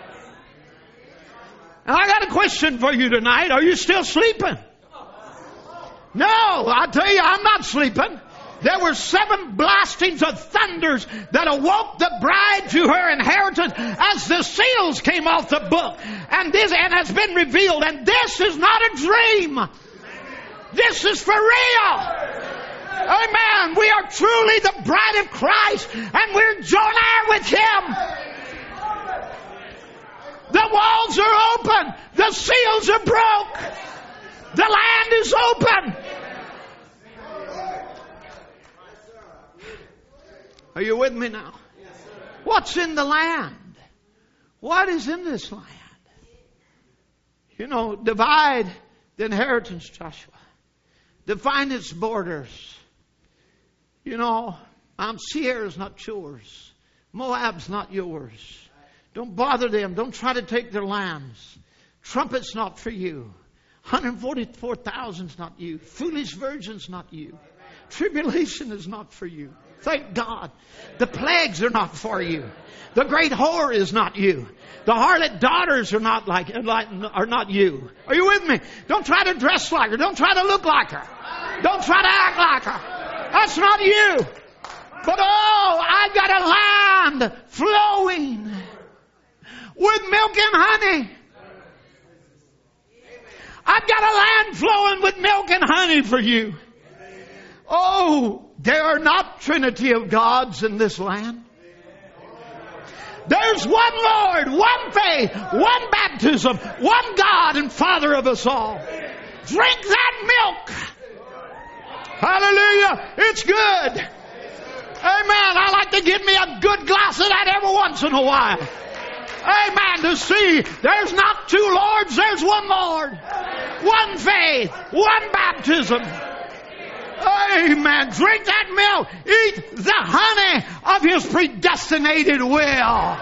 And I got a question for you tonight. Are you still sleeping? No, I tell you, I'm not sleeping. There were seven blastings of thunders that awoke the bride to her inheritance as the seals came off the book. And this and has been revealed. And this is not a dream. This is for real. Amen. We are truly the bride of Christ, and we're joint heir with Him. The walls are open. The seals are broke. The land is open. Are you with me now? What's in the land? What is in this land? You know, divide the inheritance, Joshua. Define its borders. You know, Mount Seir is not yours. Moab's not yours. Don't bother them. Don't try to take their lands. Trumpet's not for you. one hundred forty-four thousand's not you. Foolish virgin's not you. Tribulation is not for you. Thank God. The plagues are not for you. The great whore is not you. The harlot daughters are not like, are not you. Are you with me? Don't try to dress like her. Don't try to look like her. Don't try to act like her. That's not you. But oh, I've got a land flowing with milk and honey. I've got a land flowing with milk and honey for you. Oh, there are not trinity of gods in this land. There's one Lord, one faith, one baptism, one God and Father of us all. Drink that milk. Hallelujah. It's good. Amen. I like to give me a good glass of that every once in a while. Amen. To see there's not two Lords, there's one Lord. One faith, one baptism. Amen. Drink that milk. Eat the honey of His predestinated will.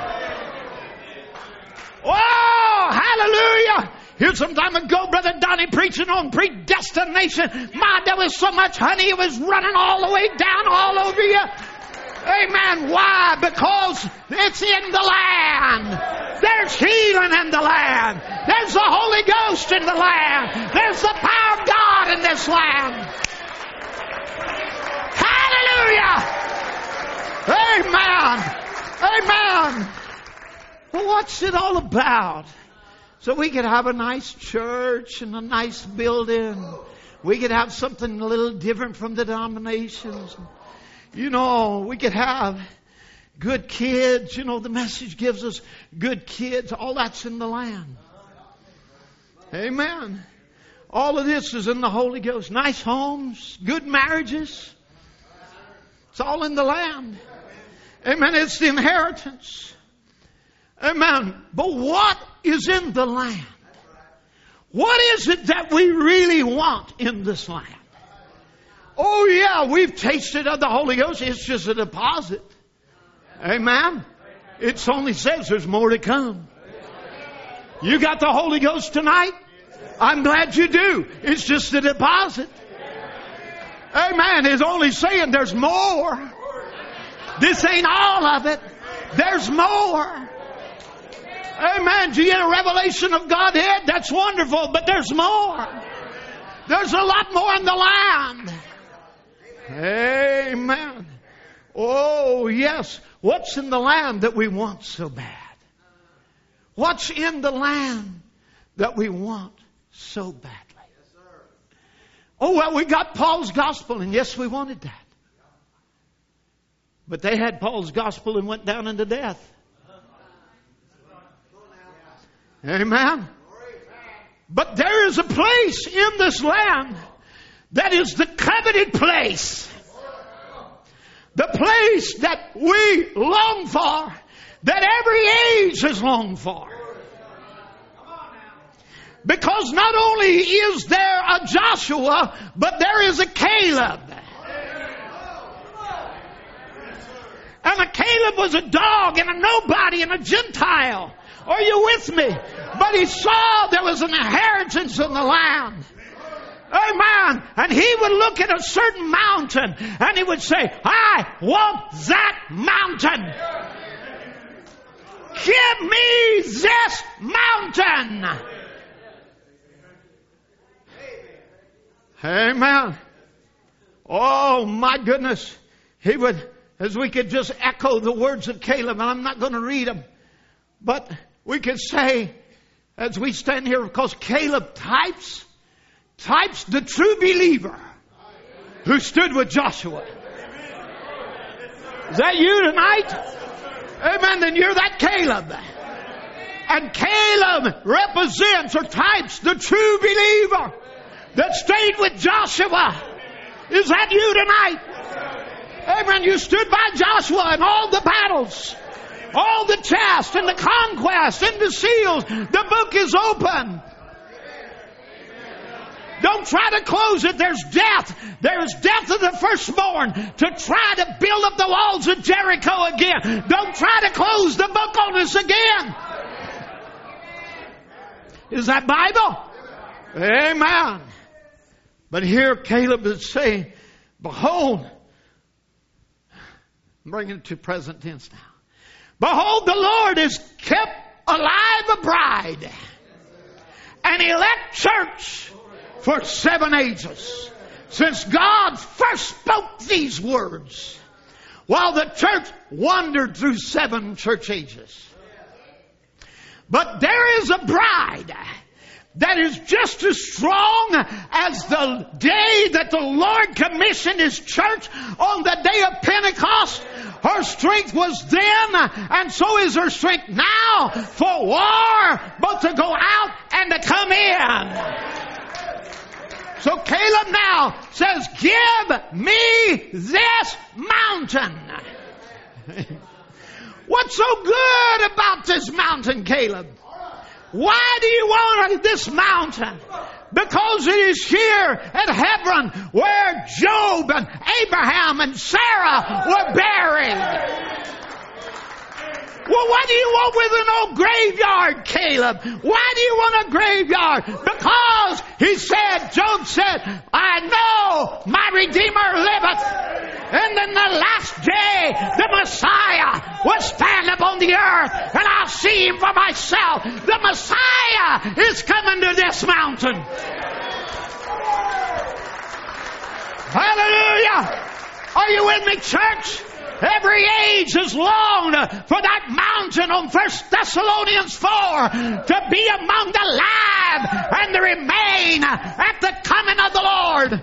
Oh, hallelujah. Here some time ago, Brother Donnie preaching on predestination. My, there was so much honey, it was running all the way down all over you. Amen. Why? Because it's in the land. There's healing in the land. There's the Holy Ghost in the land. There's the power of God in this land. Hallelujah. Amen. Amen. Well, what's it all about? So we could have a nice church and a nice building. We could have something a little different from the denominations. You know, we could have good kids. You know, the message gives us good kids. All that's in the land. Amen. All of this is in the Holy Ghost. Nice homes, good marriages. It's all in the land. Amen. It's the inheritance. Amen. But what is in the land? What is it that we really want in this land? Oh yeah, we've tasted of the Holy Ghost. It's just a deposit. Amen. It only says there's more to come. You got the Holy Ghost tonight? I'm glad you do. It's just a deposit. Amen. It's only saying there's more. This ain't all of it. There's more. Amen. Do you get a revelation of Godhead? That's wonderful, but there's more. There's a lot more in the land. Amen. Oh, yes. What's in the land that we want so bad? What's in the land that we want so badly? Oh, well, we got Paul's gospel, and yes, we wanted that. But they had Paul's gospel and went down into death. Amen. But there is a place in this land that is the coveted place. The place that we long for, that every age has longed for. Because not only is there a Joshua, but there is a Caleb. And a Caleb was a dog and a nobody and a Gentile. Are you with me? But he saw there was an inheritance in the land. Amen. And he would look at a certain mountain and he would say, I want that mountain. Give me this mountain. Amen. Oh my goodness. He would, as we could just echo the words of Caleb, and I'm not going to read them, but we could say, as we stand here, because Caleb types, types the true believer who stood with Joshua. Is that you tonight? Amen. Then you're that Caleb. And Caleb represents or types the true believer that stayed with Joshua. Is that you tonight? Amen. You stood by Joshua in all the battles, all the tests and the conquest and the seals. The book is open. Don't try to close it. There's death. There's death of the firstborn to try to build up the walls of Jericho again. Don't try to close the book on us again. Is that Bible? Amen. But here Caleb is saying, behold, I'm bringing it to present tense now. Behold, the Lord has kept alive a bride, an elect church for seven ages, since God first spoke these words, while the church wandered through seven church ages. But there is a bride that is just as strong as the day that the Lord commissioned His church on the day of Pentecost. Her strength was then, and so is her strength now for war, both to go out and to come in. So Caleb now says, give me this mountain. What's so good about this mountain, Caleb? Why do you want this mountain? Because because it is here at Hebron where Job and Abraham and Sarah were buried. Well, what do you want with an old graveyard, Caleb? Why do you want a graveyard? Because he said, Job said, I know my Redeemer liveth. And in the last day, the Messiah will stand upon the earth, and I'll see him for myself. The Messiah is coming to this mountain. Hallelujah! Are you with me, church? Every age has longed for that mountain on First Thessalonians four to be among the live and to remain at the coming of the Lord.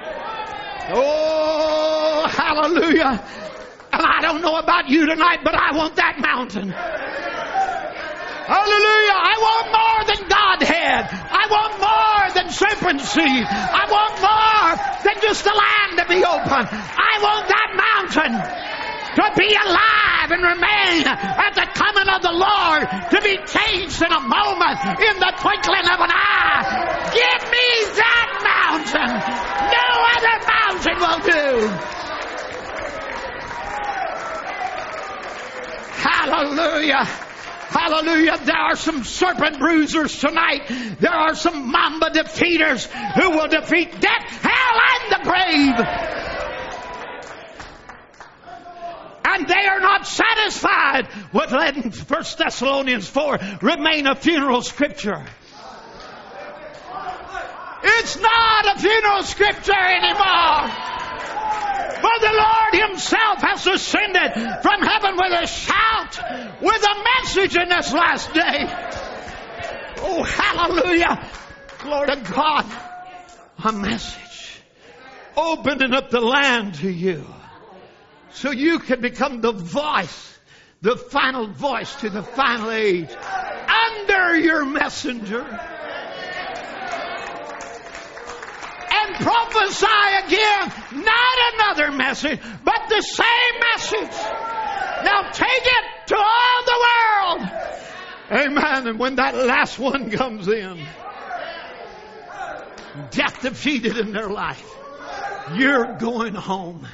Oh, hallelujah. And I don't know about you tonight, but I want that mountain. Hallelujah. I want more than Godhead. I want more than serpent seed. I want more than just the land to be open. I want that mountain to be alive and remain at the coming of the Lord, to be changed in a moment, in the twinkling of an eye. Give me that mountain. No other mountain will do. Hallelujah. Hallelujah. There are some serpent bruisers tonight. There are some mamba defeaters who will defeat death, hell, and the grave. And they are not satisfied with letting First Thessalonians four remain a funeral scripture. It's not a funeral scripture anymore. For the Lord himself has ascended from heaven with a shout, with a message in this last day. Oh, hallelujah. Glory to God. A message. Opening up the land to you. So you can become the voice, the final voice to the final age, under your messenger. And prophesy again, not another message, but the same message. Now take it to all the world. Amen. And when that last one comes in, death defeated in their life, you're going home.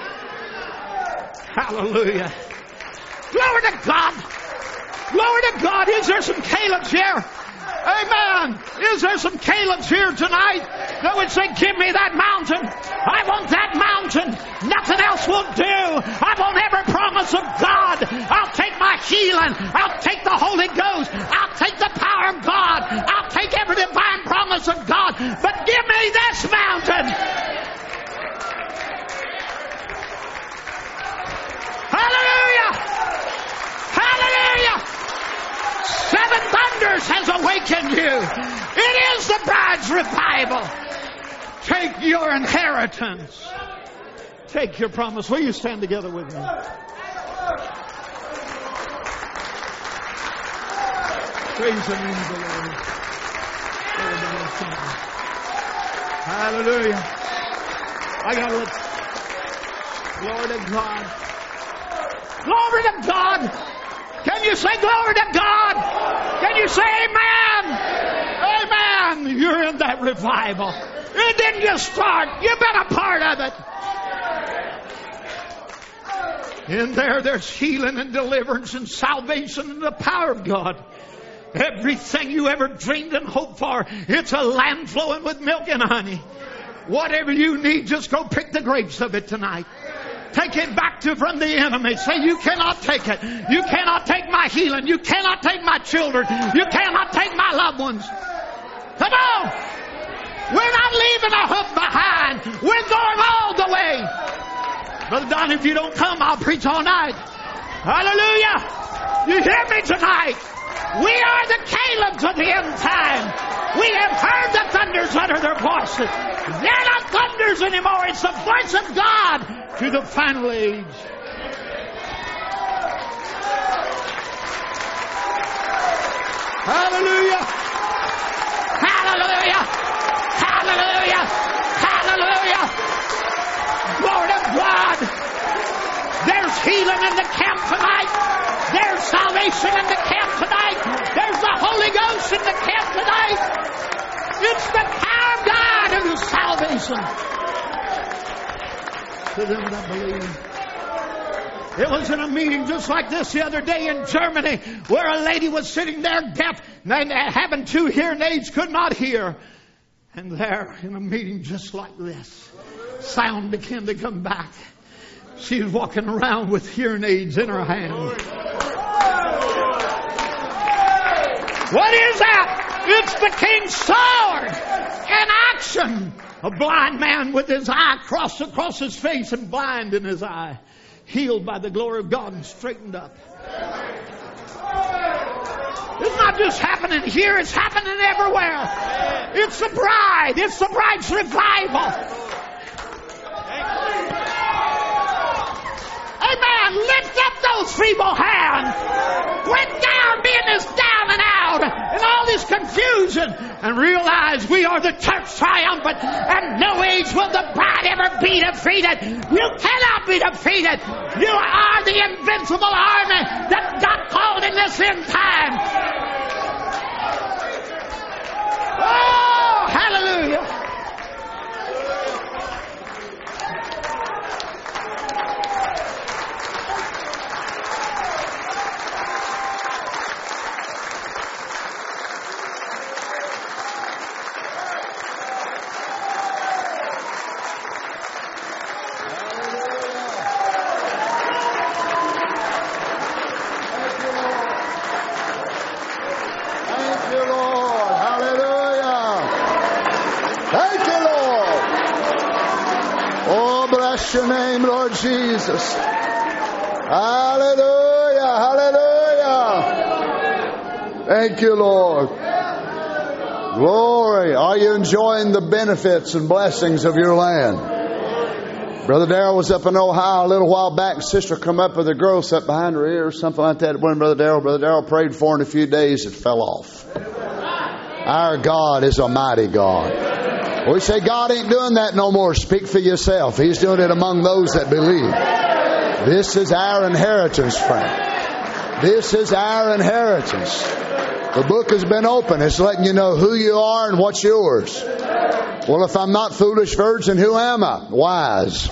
Hallelujah. Glory to God. Glory to God. Is there some Caleb's here? Amen. Is there some Caleb's here tonight that would say, give me that mountain. I want that mountain. Nothing else will do. I want every promise of God. I'll take my healing. I'll take the Holy Ghost. I'll take the power of God. I'll take every divine promise of God. But give me this mountain. Hallelujah! Hallelujah! Seven thunders has awakened you. It is the bride's revival. Take your inheritance. Take your promise. Will you stand together with me? Praise the name of the Lord. Hallelujah. I got to let... Glory to God. Glory to God. Can you say glory to God? Can you say amen? Amen. You're in that revival. It didn't just start. You've been a part of it. In there, there's healing and deliverance and salvation and the power of God. Everything you ever dreamed and hoped for, it's a land flowing with milk and honey. Whatever you need, just go pick the grapes of it tonight. Take it back to from the enemy. Say, you cannot take it. You cannot take my healing. You cannot take my children. You cannot take my loved ones. Come on. We're not leaving a hook behind. We're going all the way. Brother Don, if you don't come, I'll preach all night. Hallelujah. You hear me tonight? We are the Calebs of the end time. We have heard the thunders utter their voices. They're not thunders anymore. It's the voice of God to the final age. Hallelujah. Hallelujah. Hallelujah. Hallelujah. Glory to God. There's healing in the camp tonight. There's salvation in the camp tonight. There's the Holy Ghost in the camp tonight. It's the power of God given to them that believe. It was in a meeting just like this the other day in Germany where a lady was sitting there deaf and having two hearing aids, could not hear. And there in a meeting just like this, sound began to come back. She was walking around with hearing aids in her hand. What is that? It's the King's sword in action. A blind man with his eye crossed across his face and blind in his eye. Healed by the glory of God and straightened up. It's not just happening here, it's happening everywhere. It's the bride. It's the bride's revival. Amen. Lift up those feeble hands. Quit down being this down and out and all this confusion and realize we are the church triumphant and no age will the bride ever be defeated. You cannot be defeated. You are the invincible army that God called in this end time. Oh, hallelujah. Your name, Lord Jesus. Hallelujah, hallelujah. Thank you, Lord. Glory. Are you enjoying the benefits and blessings of your land? Brother Darrell was up in Ohio a little while back. Sister come up with a girl sat behind her ear or something like that. When Brother Darrell, Brother Darrell prayed for her in a few days, it fell off. Our God is a mighty God. We say God ain't doing that no more. Speak for yourself. He's doing it among those that believe. This is our inheritance, friend. This is our inheritance. The book has been opened. It's letting you know who you are and what's yours. Well, if I'm not foolish virgin, who am I? Wise.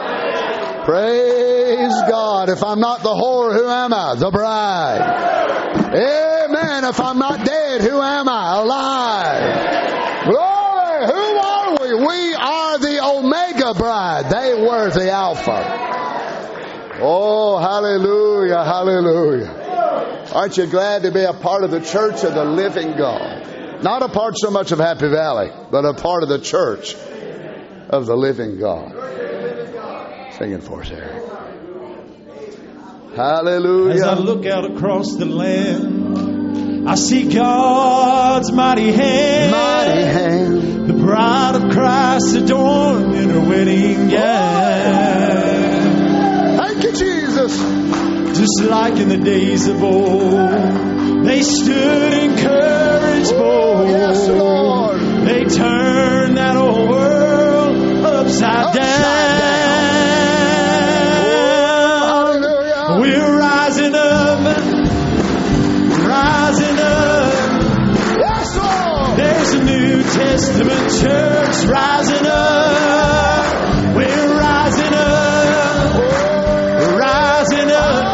Praise God. If I'm not the whore, who am I? The bride. Amen. If I'm not dead, who am I? Alive. Glory. Who are we? We are the Omega bride. They were the Alpha. Oh, hallelujah, hallelujah. Aren't you glad to be a part of the church of the living God? Not a part so much of Happy Valley, but a part of the church of the living God. Sing it for us, Eric. Hallelujah. As I look out across the land, I see God's mighty hand. Mighty hand. The bride of Christ adorned in her wedding gown. Thank you, Jesus. Just like in the days of old, they stood in courage bold. Yes, Lord. They turned that old world upside, upside down. down. Oh, we're rising up, rising up. Yes, Lord. There's a New Testament church rising up. We're rising up, rising up.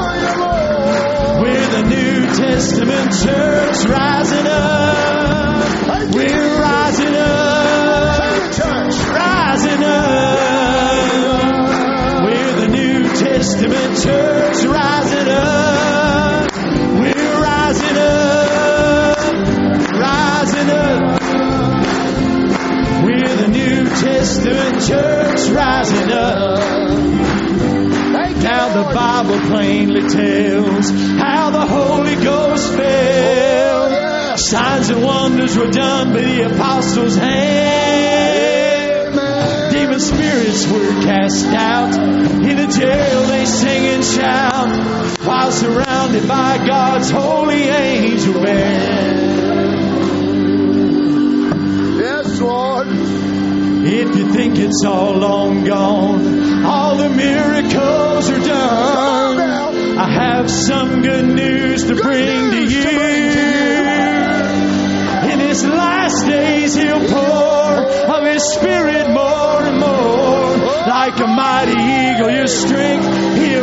We're the New Testament church rising up. We're rising up, rising up. We're the New Testament church rising up. We're rising up, rising up. We're the New Testament church rising up. Now the Bible plainly tells how the Holy Ghost fell. Signs and wonders were done by the apostles' hand. Demon spirits were cast out. In the jail they sing and shout while surrounded by God's holy angel band. Yes, Lord. If you think it's all long gone, all the miracles are done, I have some good news to bring to you. In His last days He'll pour of His Holy Spirit, more and more. Like a mighty eagle, your strength He'll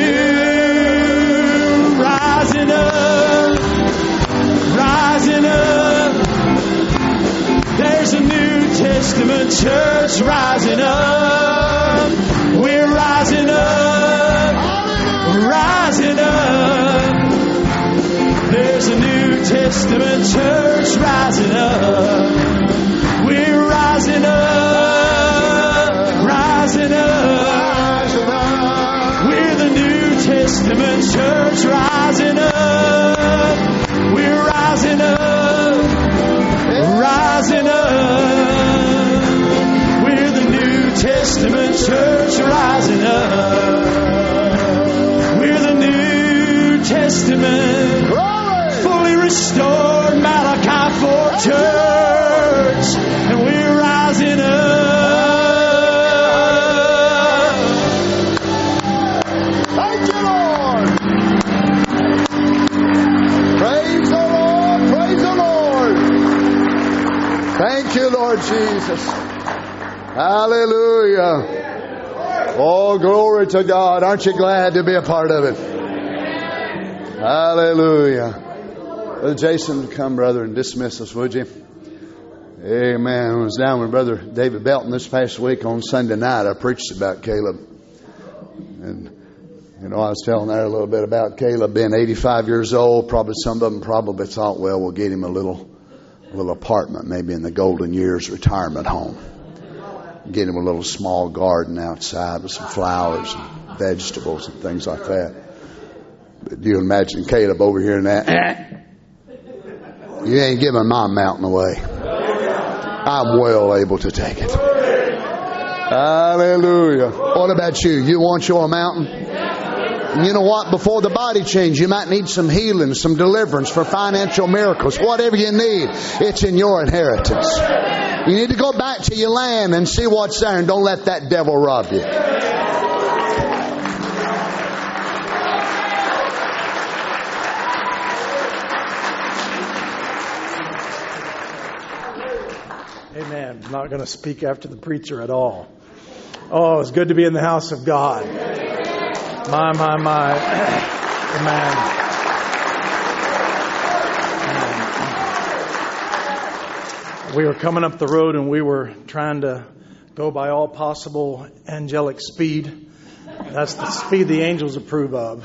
renew. Rising up, rising up. There's a New Testament church rising up. We're rising up, rising up. There's a New Testament church rising up. We're rising up, rising up. We're the New Testament church rising up. We're rising up, rising up. We're the New Testament church rising up. We're the New Testament fully restored Malachi four church, and we're rising up. Thank you, Lord. Praise the Lord. Praise the Lord. Thank you, Lord Jesus. Hallelujah. Oh, glory to God. Aren't you glad to be a part of it? Hallelujah. Brother Jason, come, brother, and dismiss us, would you? Amen. I was down with Brother David Belton this past week on Sunday night. I preached about Caleb. And, you know, I was telling there a little bit about Caleb being eighty-five years old. Probably some of them probably thought, well, we'll get him a little, a little apartment, maybe in the Golden Years retirement home. Get him a little small garden outside with some flowers and vegetables and things like that. But do you imagine Caleb over here in that? You ain't giving my mountain away. I'm well able to take it. Hallelujah. What about you? You want your mountain? And you know what? Before the body change, you might need some healing, some deliverance for financial miracles. Whatever you need, it's in your inheritance. You need to go back to your land and see what's there, and don't let that devil rob you. Amen. I'm not going to speak after the preacher at all. Oh, it's good to be in the house of God. My, my, my. Amen. We were coming up the road and we were trying to go by all possible angelic speed. That's the speed the angels approve of.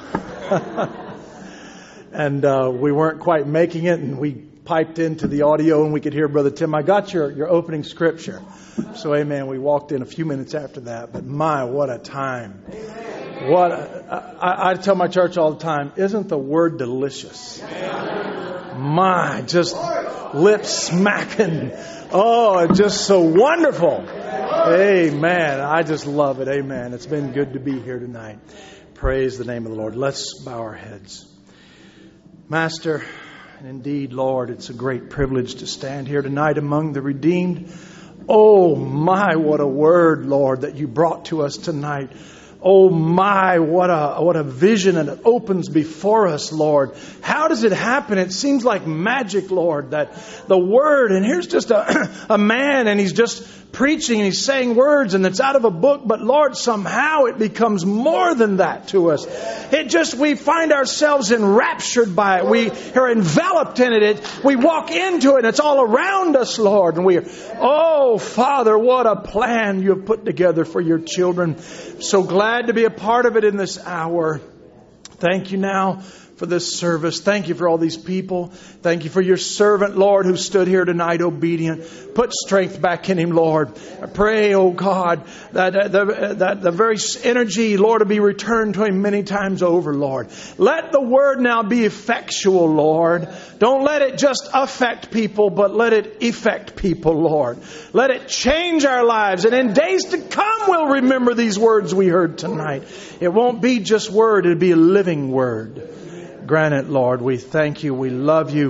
And uh, we weren't quite making it, and we piped into the audio and we could hear Brother Tim, I got your, your opening scripture. So amen, we walked in a few minutes after that, but my, what a time. What a, I, I tell my church all the time, isn't the word delicious? My, just lips smacking. Oh, just so wonderful. Amen. I just love it. Amen. It's been good to be here tonight. Praise the name of the Lord. Let's bow our heads. Master, and indeed, Lord, it's a great privilege to stand here tonight among the redeemed. Oh, my, what a word, Lord, that you brought to us tonight. Oh, my, what a what a vision, and it opens before us, Lord. How does it happen? It seems like magic, Lord, that the word, and here's just a, a man, and he's just preaching, and he's saying words, and it's out of a book, but Lord, somehow it becomes more than that to us. It just, we find ourselves enraptured by it. We are enveloped in it. it. We walk into it, and it's all around us, Lord. And we are, oh, Father, what a plan you have put together for your children. So glad to be a part of it in this hour. Thank you now for this service. Thank you for all these people. Thank you for your servant, Lord, who stood here tonight obedient. Put strength back in him, Lord. I pray, oh God, that, uh, the, that the very energy, Lord, will be returned to him many times over, Lord. Let the word now be effectual, Lord. Don't let it just affect people, but let it effect people, Lord. Let it change our lives. And in days to come, we'll remember these words we heard tonight. It won't be just word. It'll be a living word. Grant it, Lord. We thank you. We love you.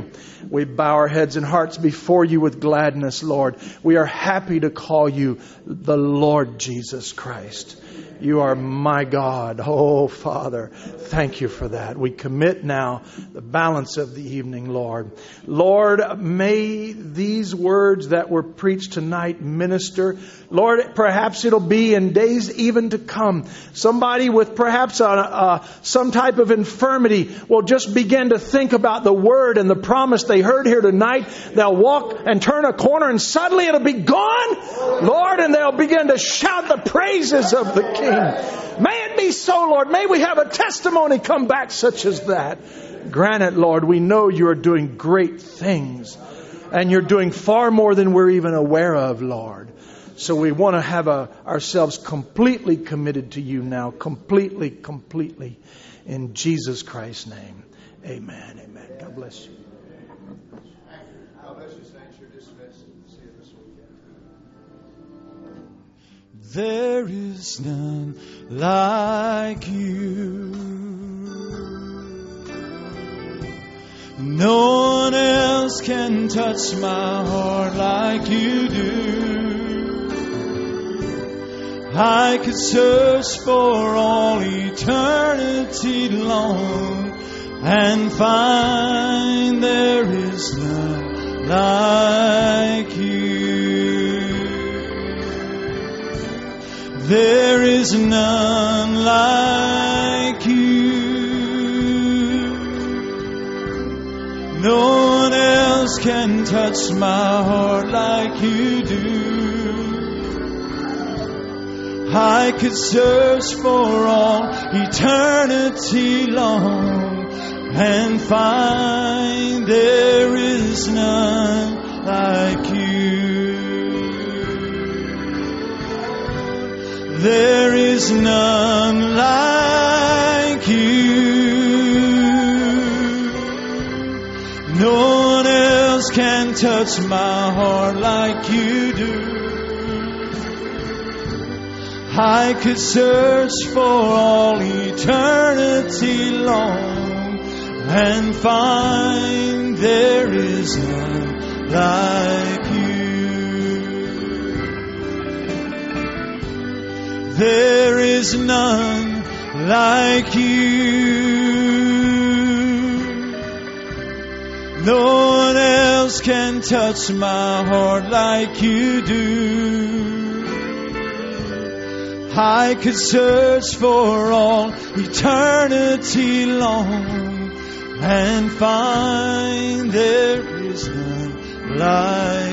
We bow our heads and hearts before you with gladness, Lord. We are happy to call you the Lord Jesus Christ. You are my God. Oh, Father, thank you for that. We commit now the balance of the evening, Lord. Lord, may these words that were preached tonight minister. Lord, perhaps it'll be in days even to come. Somebody with perhaps a, a, some type of infirmity will just begin to think about the word and the promise they heard here tonight. They'll walk and turn a corner and suddenly it'll be gone, Lord, and they'll begin to shout the praises of the King. May it be so, Lord. May we have a testimony come back such as that. Grant it, Lord. We know you're doing great things. And you're doing far more than we're even aware of, Lord. So we want to have a, ourselves completely committed to you now. Completely, completely. In Jesus Christ's name. Amen. Amen. God bless you. God bless you, saints. You're dismissed. See you this weekend. There is none like you. No one else can touch my heart like you do. I could search for all eternity long and find there is none like you. There is none like you. No one else can touch my heart like you do. I could search for all eternity long and find there is none like you. There is none like you. No one else can touch my heart like you do. I could search for all eternity long and find there is none like you. There is none like you. No one else can touch my heart like you do. I could search for all eternity long and find there is none like